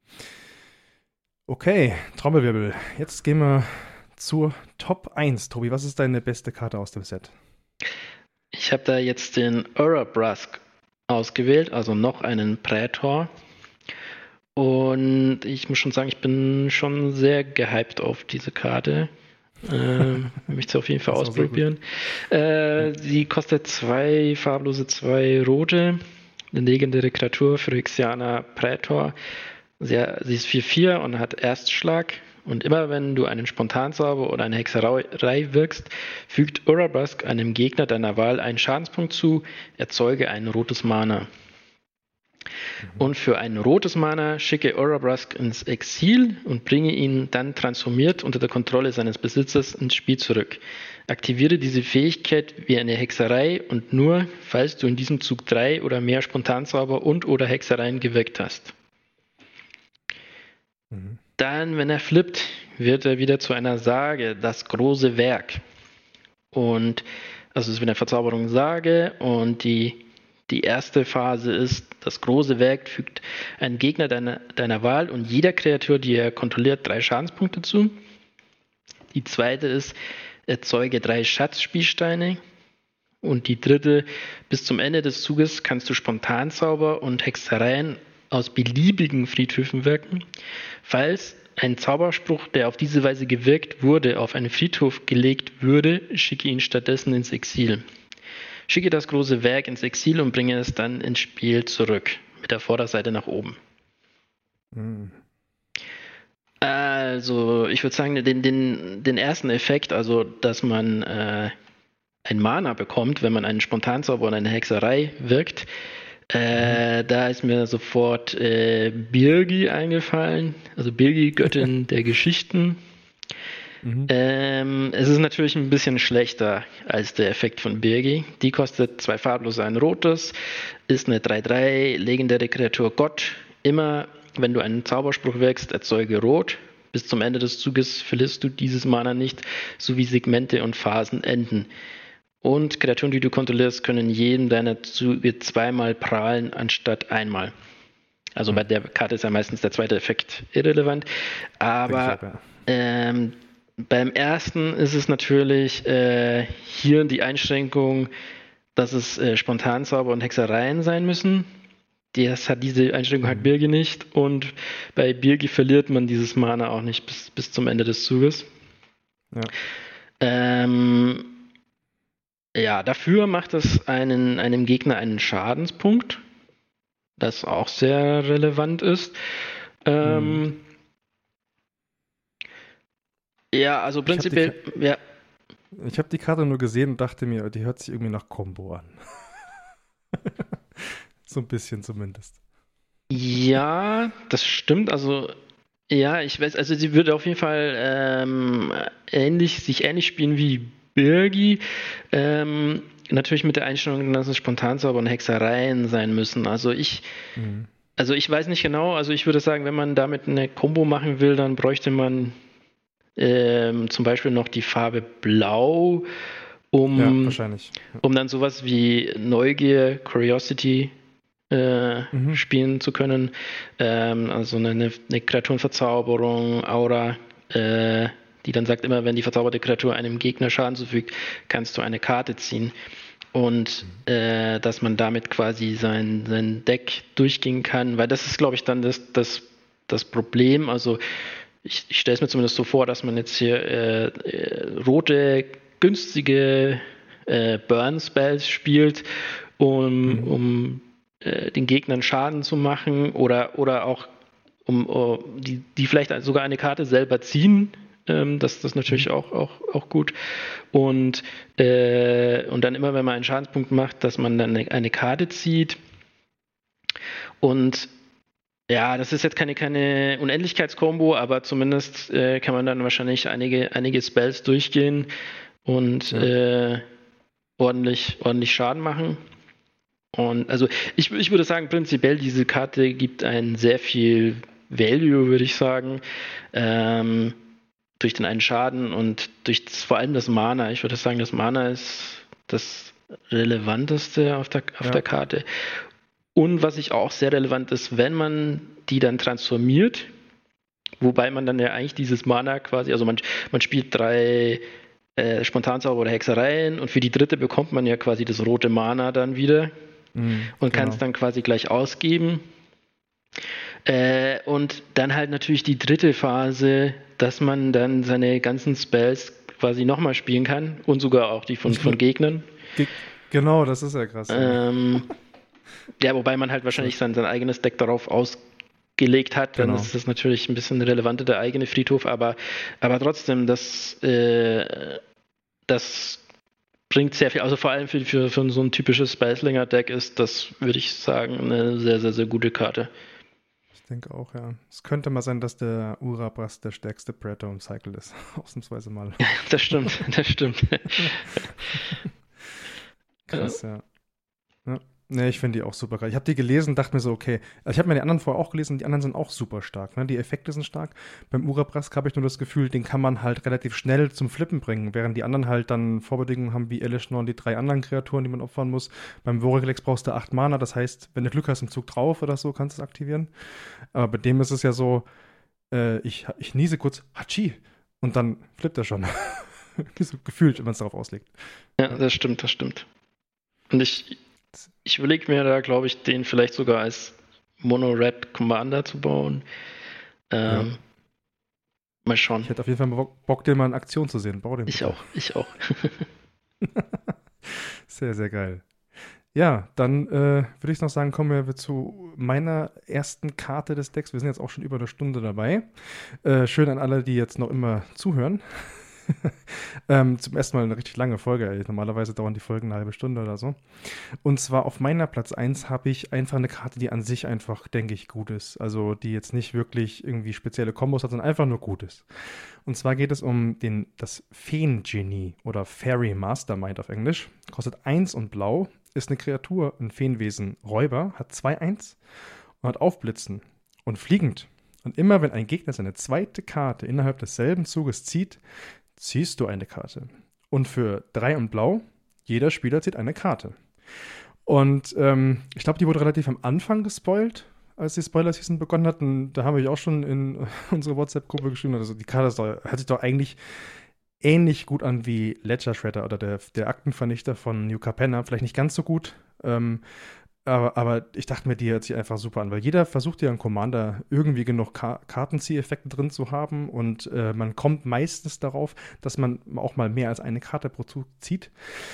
Okay, Trommelwirbel. Jetzt gehen wir zur Top eins. Tobi, was ist deine beste Karte aus dem Set? Ich habe da jetzt den Urabrask ausgewählt, also noch einen Prätor. Und ich muss schon sagen, ich bin schon sehr gehypt auf diese Karte. Ähm, möchte sie auf jeden Fall ausprobieren. Äh, ja. Sie kostet zwei farblose, zwei rote. Eine legendäre Kreatur, Phyrexianer Praetor. Sie, sie ist vier vier und hat Erstschlag. Und immer wenn du einen Spontanzauber oder eine Hexerei wirkst, fügt Urabrask einem Gegner deiner Wahl einen Schadenspunkt zu, erzeuge ein rotes Mana. Mhm. Und für ein rotes Mana schicke Urabrask ins Exil und bringe ihn dann transformiert unter der Kontrolle seines Besitzers ins Spiel zurück. Aktiviere diese Fähigkeit wie eine Hexerei und nur, falls du in diesem Zug drei oder mehr Spontanzauber und oder Hexereien gewirkt hast. Mhm. Dann, wenn er flippt, wird er wieder zu einer Sage, das große Werk. Und also es ist wieder eine Verzauberung Sage und die, die erste Phase ist, das große Werk fügt einen Gegner deiner, deiner Wahl und jeder Kreatur, die er kontrolliert, drei Schadenspunkte zu. Die zweite ist, erzeuge drei Schatzspielsteine. Und die dritte, bis zum Ende des Zuges kannst du Spontanzauber und Hexereien aus beliebigen Friedhöfen wirken. Falls ein Zauberspruch, der auf diese Weise gewirkt wurde, auf einen Friedhof gelegt würde, schicke ihn stattdessen ins Exil. Schicke das große Werk ins Exil und bringe es dann ins Spiel zurück, mit der Vorderseite nach oben. Mhm. Also, ich würde sagen, den, den, den ersten Effekt, also, dass man äh, ein Mana bekommt, wenn man einen Spontanzauber oder eine Hexerei wirkt, Äh, da ist mir sofort äh, Birgi eingefallen, also Birgi, Göttin der Geschichten. Mhm. Ähm, es ist natürlich ein bisschen schlechter als der Effekt von Birgi. Die kostet zwei farblose, ein rotes, ist eine drei drei, legendäre Kreatur Gott. Immer, wenn du einen Zauberspruch wirkst, erzeuge Rot. Bis zum Ende des Zuges verlierst du dieses Mana nicht, sowie Segmente und Phasen enden. Und Kreaturen, die du kontrollierst, können jedem deiner Züge zweimal prahlen, anstatt einmal. Also mhm. bei der Karte ist ja meistens der zweite Effekt irrelevant. Aber auch, ja. ähm, beim ersten ist es natürlich äh, hier die Einschränkung, dass es äh, Spontanzauber und Hexereien sein müssen. Das hat diese Einschränkung mhm. hat Birgi nicht. Und bei Birgi verliert man dieses Mana auch nicht bis, bis zum Ende des Zuges. Ja. Ähm, Ja, dafür macht es einen, einem Gegner einen Schadenspunkt, das auch sehr relevant ist. Ähm, hm. Ja, also prinzipiell, ich ja. Ich habe die Karte nur gesehen und dachte mir, die hört sich irgendwie nach Combo an. So ein bisschen zumindest. Ja, das stimmt. Also, ja, ich weiß, also sie würde auf jeden Fall ähm, ähnlich, sich ähnlich spielen wie Birgi, ähm, natürlich mit der Einstellung, dass es Spontanzauber und Hexereien sein müssen. Also ich, mhm. also ich weiß nicht genau, also ich würde sagen, wenn man damit eine Combo machen will, dann bräuchte man ähm, zum Beispiel noch die Farbe Blau, um, ja, wahrscheinlich. Ja. um dann sowas wie Neugier, Curiosity äh, mhm. spielen zu können. Ähm, also eine, eine Kreaturenverzauberung, Aura, äh, die dann sagt, immer wenn die verzauberte Kreatur einem Gegner Schaden zufügt, kannst du eine Karte ziehen. Und äh, dass man damit quasi sein, sein Deck durchgehen kann, weil das ist, glaube ich, dann das, das, das Problem. Also ich, ich stelle es mir zumindest so vor, dass man jetzt hier äh, äh, rote, günstige äh, Burn-Spells spielt, um, mhm. um äh, den Gegnern Schaden zu machen oder, oder auch um, um die, die vielleicht sogar eine Karte selber ziehen. Ähm, das, das ist natürlich auch, auch, auch gut. Und, äh, und dann immer, wenn man einen Schadenspunkt macht, dass man dann eine, eine Karte zieht. Und ja, das ist jetzt keine, keine Unendlichkeitskombo, aber zumindest äh, kann man dann wahrscheinlich einige, einige Spells durchgehen und ja. äh, ordentlich, ordentlich Schaden machen. Und also ich, ich würde sagen, prinzipiell diese Karte gibt einen sehr viel Value, würde ich sagen. Ähm, durch den einen Schaden und durch das, vor allem das Mana. Ich würde sagen, das Mana ist das Relevanteste auf der, auf ja. der Karte. Und was ich auch sehr relevant ist, wenn man die dann transformiert, wobei man dann ja eigentlich dieses Mana quasi, also man, man spielt drei äh, Spontanzauber oder Hexereien und für die dritte bekommt man ja quasi das rote Mana dann wieder mhm, und kann es genau. dann quasi gleich ausgeben. Äh, und dann halt natürlich die dritte Phase, dass man dann seine ganzen Spells quasi nochmal spielen kann und sogar auch die von, Nicht nur. von Gegnern. Ge genau, das ist ja krass, ja. Ähm, ja, wobei man halt So, wahrscheinlich sein, sein eigenes Deck darauf ausgelegt hat, dann genau. ist das natürlich ein bisschen relevanter, der eigene Friedhof, aber, aber trotzdem, das, äh, das bringt sehr viel, also vor allem für, für, für so ein typisches Spellslinger-Deck ist das, würde ich sagen, eine sehr, sehr, sehr gute Karte. Ich denke auch, ja. Es könnte mal sein, dass der Urabras der stärkste Predator im Cycle ist. Ausnahmsweise mal. Das stimmt, das stimmt. Krass, ja. Ja. Nee, ich finde die auch super geil. Ich habe die gelesen, dachte mir so, okay. Also ich habe mir die anderen vorher auch gelesen, die anderen sind auch super stark. Ne? Die Effekte sind stark. Beim Urabrask habe ich nur das Gefühl, den kann man halt relativ schnell zum Flippen bringen, während die anderen halt dann Vorbedingungen haben wie Elishnorn und die drei anderen Kreaturen, die man opfern muss. Beim Voriglex brauchst du acht Mana, das heißt, wenn du Glück hast, im Zug drauf oder so, kannst du es aktivieren. Aber bei dem ist es ja so, äh, ich, ich niese kurz, Hachi, und dann flippt er schon. So gefühlt, wenn man es darauf auslegt. Ja, Ja. das stimmt, das stimmt. Und ich, ich überlege mir da, glaube ich, den vielleicht sogar als Mono-Red Commander zu bauen. Ja. Ähm, mal schauen. Ich hätte auf jeden Fall mal Bock, Bock, den mal in Aktion zu sehen. Bau den Ich bitte. auch, ich auch. Sehr, sehr geil. Ja, dann äh, würde ich noch sagen, kommen wir zu meiner ersten Karte des Decks. Wir sind jetzt auch schon über eine Stunde dabei. Äh, schön an alle, die jetzt noch immer zuhören. ähm, zum ersten Mal eine richtig lange Folge. Ey. Normalerweise dauern die Folgen eine halbe Stunde oder so. Und zwar auf meiner Platz eins habe ich einfach eine Karte, die an sich einfach, denke ich, gut ist. Also die jetzt nicht wirklich irgendwie spezielle Kombos hat, sondern einfach nur gut ist. Und zwar geht es um den, das Feen-Genie oder Fairy Mastermind auf Englisch. Kostet eins und blau, ist eine Kreatur, ein Feenwesen, Räuber, hat zwei eins und hat Aufblitzen und fliegend. Und immer wenn ein Gegner seine zweite Karte innerhalb desselben Zuges zieht, ziehst du eine Karte. Und für drei und blau, jeder Spieler zieht eine Karte. Und ähm, ich glaube, die wurde relativ am Anfang gespoilt, als die Spoiler-Season begonnen hat. Und da habe ich auch schon in unsere WhatsApp-Gruppe geschrieben, also die Karte ist doch, hört sich doch eigentlich ähnlich gut an wie Ledger Shredder oder der, der Aktenvernichter von New Capenna. Vielleicht nicht ganz so gut, ähm, aber, aber ich dachte mir, die hört sich einfach super an, weil jeder versucht ja im Commander irgendwie genug Ka Kartenzieheffekte drin zu haben und äh, man kommt meistens darauf, dass man auch mal mehr als eine Karte pro Zug zieht.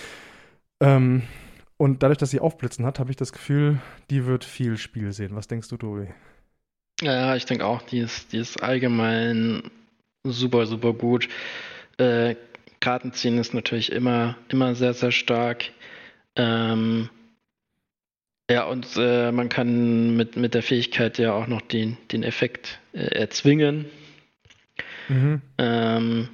Ähm, und dadurch, dass sie aufblitzen hat, habe ich das Gefühl, die wird viel Spiel sehen. Was denkst du, Tobi? Ja, ich denke auch, die ist, die ist allgemein super, super gut. Äh, Karten ziehen ist natürlich immer, immer sehr, sehr stark. Ähm, ja, und äh, man kann mit, mit der Fähigkeit ja auch noch den, den Effekt äh, erzwingen. Mhm. Ähm,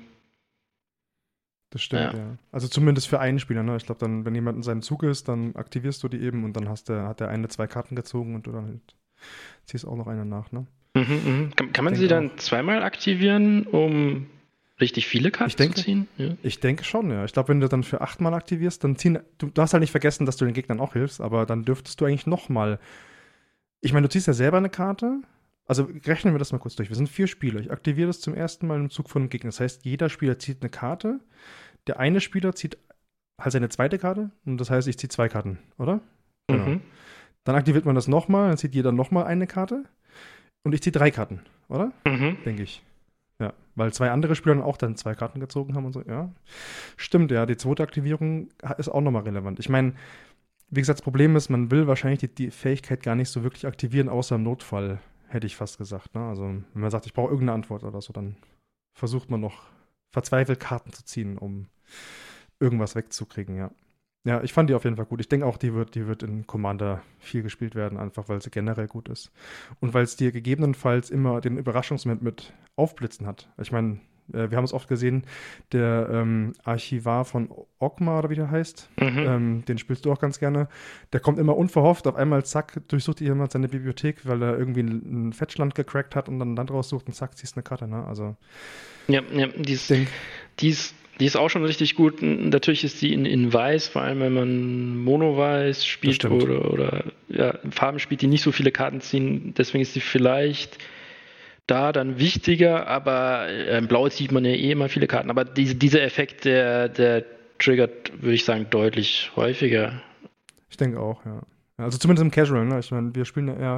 Das stimmt, ja. ja. Also zumindest für einen Spieler, ne? Ich glaube, dann, wenn jemand in seinem Zug ist, dann aktivierst du die eben und dann hast der, hat der eine zwei Karten gezogen und du dann halt ziehst auch noch eine nach, ne? Mhm, mhm. Kann, kann Ich man sie denke dann auch. zweimal aktivieren, um richtig viele Ich Karten zu denke, ziehen? Ja. ich denke schon, ja. Ich glaube, wenn du dann für achtmal aktivierst, dann ziehen, du darfst halt nicht vergessen, dass du den Gegnern auch hilfst, aber dann dürftest du eigentlich nochmal, ich meine, du ziehst ja selber eine Karte, also rechnen wir das mal kurz durch. Wir sind vier Spieler. Ich aktiviere das zum ersten Mal im Zug von einem Gegner. Das heißt, jeder Spieler zieht eine Karte. Der eine Spieler zieht halt seine zweite Karte und das heißt, ich ziehe zwei Karten, oder? Genau. Mhm. Dann aktiviert man das nochmal, dann zieht jeder nochmal eine Karte und ich ziehe drei Karten, oder? Mhm. Denke ich. Ja, weil zwei andere Spieler dann auch dann zwei Karten gezogen haben und so. Ja, stimmt, ja, die zweite Aktivierung ist auch nochmal relevant. Ich meine, wie gesagt, das Problem ist, man will wahrscheinlich die, die Fähigkeit gar nicht so wirklich aktivieren, außer im Notfall, hätte ich fast gesagt. Ne? Also, wenn man sagt, ich brauche irgendeine Antwort oder so, dann versucht man noch verzweifelt Karten zu ziehen, um irgendwas wegzukriegen, ja. Ja, ich fand die auf jeden Fall gut. Ich denke auch, die wird, die wird in Commander viel gespielt werden, einfach weil sie generell gut ist. Und weil es dir gegebenenfalls immer den Überraschungsmoment mit Aufblitzen hat. Ich meine, äh, wir haben es oft gesehen, der ähm, Archivar von Ogma oder wie der heißt, Mhm. ähm, den spielst du auch ganz gerne. Der kommt immer unverhofft, auf einmal zack, durchsucht jemand seine Bibliothek, weil er irgendwie ein, ein Fetchland gecrackt hat und dann ein Land raussucht und zack, ziehst eine Karte, ne? Also, Ja, ja, die ich ist, denke, die ist, die ist auch schon richtig gut. N- Natürlich ist die in, in Weiß, vor allem wenn man Mono-Weiß das spielt stimmt. oder, oder ja, Farben spielt, die nicht so viele Karten ziehen. Deswegen ist sie vielleicht da dann wichtiger, aber äh, in Blau zieht man ja eh immer viele Karten. Aber diese, dieser Effekt, der, der triggert, würde ich sagen, deutlich häufiger. Ich denke auch, ja. Ja, also zumindest im Casual, ne? Ich meine, wir spielen ja eher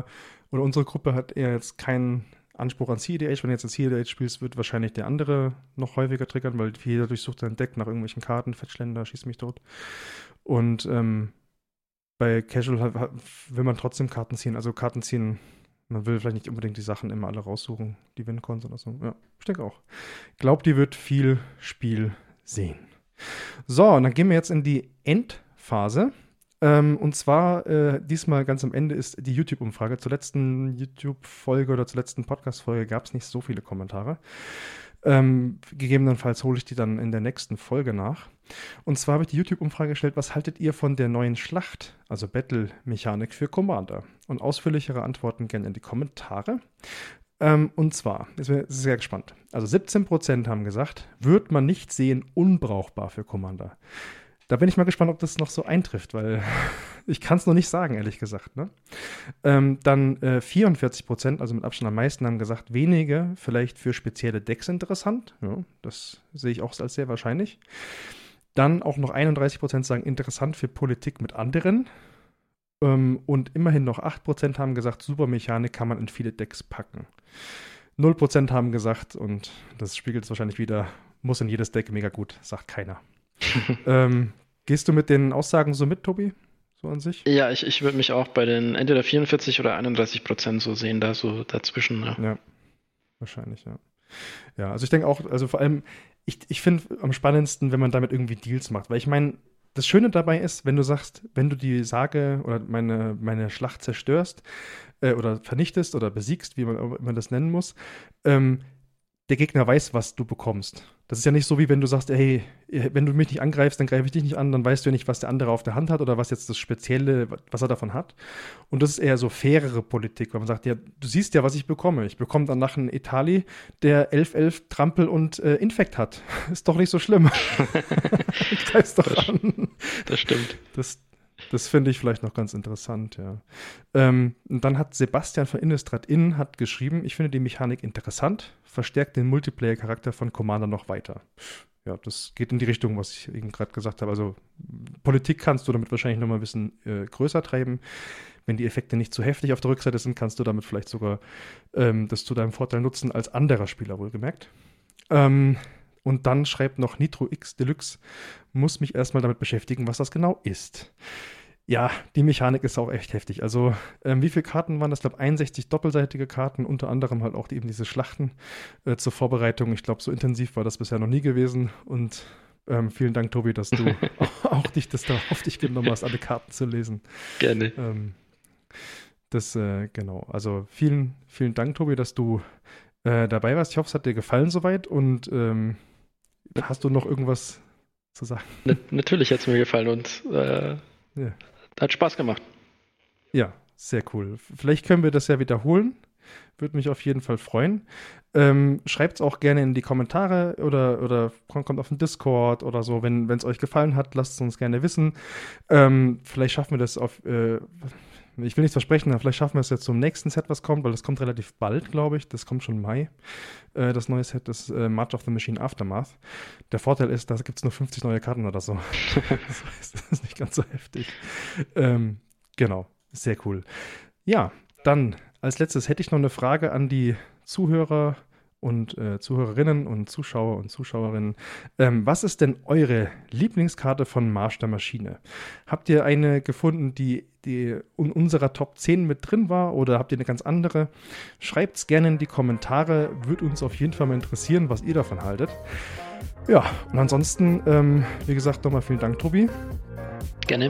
oder unsere Gruppe hat eher jetzt keinen Anspruch an C E D H. Wenn du jetzt ein C E D H spielst, wird wahrscheinlich der andere noch häufiger triggern, weil jeder durchsucht sein Deck nach irgendwelchen Karten, Fettschländer, schießt mich tot. Und ähm, bei Casual will man trotzdem Karten ziehen. Also Karten ziehen, man will vielleicht nicht unbedingt die Sachen immer alle raussuchen, die Win-Cons oder so. Ja, ich denke auch. Glaubt, die wird viel Spiel sehen. So, und dann gehen wir jetzt in die Endphase. Ähm, und zwar, äh, diesmal ganz am Ende ist die YouTube-Umfrage. Zur letzten YouTube-Folge oder zur letzten Podcast-Folge gab es nicht so viele Kommentare. Ähm, gegebenenfalls hole ich die dann in der nächsten Folge nach. Und zwar habe ich die YouTube-Umfrage gestellt, was haltet ihr von der neuen Schlacht, also Battle-Mechanik für Commander? Und ausführlichere Antworten gerne in die Kommentare. Ähm, und zwar, jetzt bin ich sehr gespannt. Also siebzehn Prozent haben gesagt, wird man nicht sehen, unbrauchbar für Commander. Da bin ich mal gespannt, ob das noch so eintrifft, weil ich kann es noch nicht sagen, ehrlich gesagt. Ne? Ähm, dann äh, vierundvierzig Prozent, also mit Abstand am meisten, haben gesagt, wenige vielleicht für spezielle Decks interessant. Ja, das sehe ich auch als sehr wahrscheinlich. Dann auch noch einunddreißig Prozent sagen, interessant für Politik mit anderen. Ähm, und immerhin noch acht Prozent haben gesagt, super Mechanik kann man in viele Decks packen. null Prozent haben gesagt, und das spiegelt es wahrscheinlich wieder, muss in jedes Deck mega gut, sagt keiner. ähm, gehst du mit den Aussagen so mit, Tobi? So an sich? Ja, ich, ich würde mich auch bei den entweder vierundvierzig oder einunddreißig Prozent so sehen, da so dazwischen. Ja, ja wahrscheinlich, ja. Ja, also ich denke auch, also vor allem, ich, ich finde am spannendsten, wenn man damit irgendwie Deals macht, weil ich meine, das Schöne dabei ist, wenn du sagst, wenn du die Sage oder meine, meine Schlacht zerstörst äh, oder vernichtest oder besiegst, wie man, wie man das nennen muss, ähm, der Gegner weiß, was du bekommst. Das ist ja nicht so, wie wenn du sagst, hey, wenn du mich nicht angreifst, dann greife ich dich nicht an, dann weißt du ja nicht, was der andere auf der Hand hat oder was jetzt das Spezielle, was er davon hat. Und das ist eher so fairere Politik, weil man sagt, ja, du siehst ja, was ich bekomme. Ich bekomme dann nach einem Etali, der elf elf Trampel und äh, Infekt hat. Ist doch nicht so schlimm. Greif's doch das, an. Das stimmt. Das Das finde ich vielleicht noch ganz interessant, ja. Ähm, und dann hat Sebastian von Innistrad Inn hat geschrieben, ich finde die Mechanik interessant, verstärkt den Multiplayer-Charakter von Commander noch weiter. Ja, das geht in die Richtung, was ich eben gerade gesagt habe. Also Politik kannst du damit wahrscheinlich noch mal ein bisschen äh, größer treiben. Wenn die Effekte nicht zu heftig auf der Rückseite sind, kannst du damit vielleicht sogar ähm, das zu deinem Vorteil nutzen, als anderer Spieler wohlgemerkt. Ähm, Und dann schreibt noch Nitro X Deluxe, muss mich erstmal damit beschäftigen, was das genau ist. Ja, die Mechanik ist auch echt heftig. Also, ähm, wie viele Karten waren das? Ich glaube, einundsechzig doppelseitige Karten, unter anderem halt auch die, eben diese Schlachten äh, zur Vorbereitung. Ich glaube, so intensiv war das bisher noch nie gewesen. Und ähm, vielen Dank, Tobi, dass du auch dich das da auf dich genommen hast, alle Karten zu lesen. Gerne. Ähm, das, äh, genau. Also, vielen, vielen Dank, Tobi, dass du äh, dabei warst. Ich hoffe, es hat dir gefallen soweit und ähm, hast du noch irgendwas zu sagen? Na, natürlich hat es mir gefallen und äh, ja. hat Spaß gemacht. Ja, sehr cool. Vielleicht können wir das ja wiederholen. Würde mich auf jeden Fall freuen. Ähm, Schreibt es auch gerne in die Kommentare oder, oder kommt auf den Discord oder so. Wenn es euch gefallen hat, lasst es uns gerne wissen. Ähm, vielleicht schaffen wir das auf... Äh, Ich will nichts versprechen, aber vielleicht schaffen wir es jetzt zum nächsten Set, was kommt, weil das kommt relativ bald, glaube ich. Das kommt schon im Mai. Äh, das neue Set ist äh, March of the Machine Aftermath. Der Vorteil ist, da gibt es nur fünfzig neue Karten oder so. Das heißt, das ist nicht ganz so heftig. Ähm, genau, sehr cool. Ja, dann als letztes hätte ich noch eine Frage an die Zuhörer und äh, Zuhörerinnen und Zuschauer und Zuschauerinnen. Ähm, was ist denn eure Lieblingskarte von Marsch der Maschine? Habt ihr eine gefunden, die, die in unserer Top zehn mit drin war oder habt ihr eine ganz andere? Schreibt es gerne in die Kommentare. Würde uns auf jeden Fall mal interessieren, was ihr davon haltet. Ja, und ansonsten, ähm, wie gesagt, nochmal vielen Dank, Tobi. Gerne.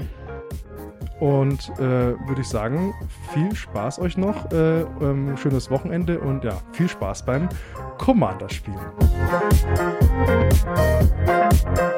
Und äh, würde ich sagen, viel Spaß euch noch, äh, ähm, schönes Wochenende und ja, viel Spaß beim Commander-Spielen.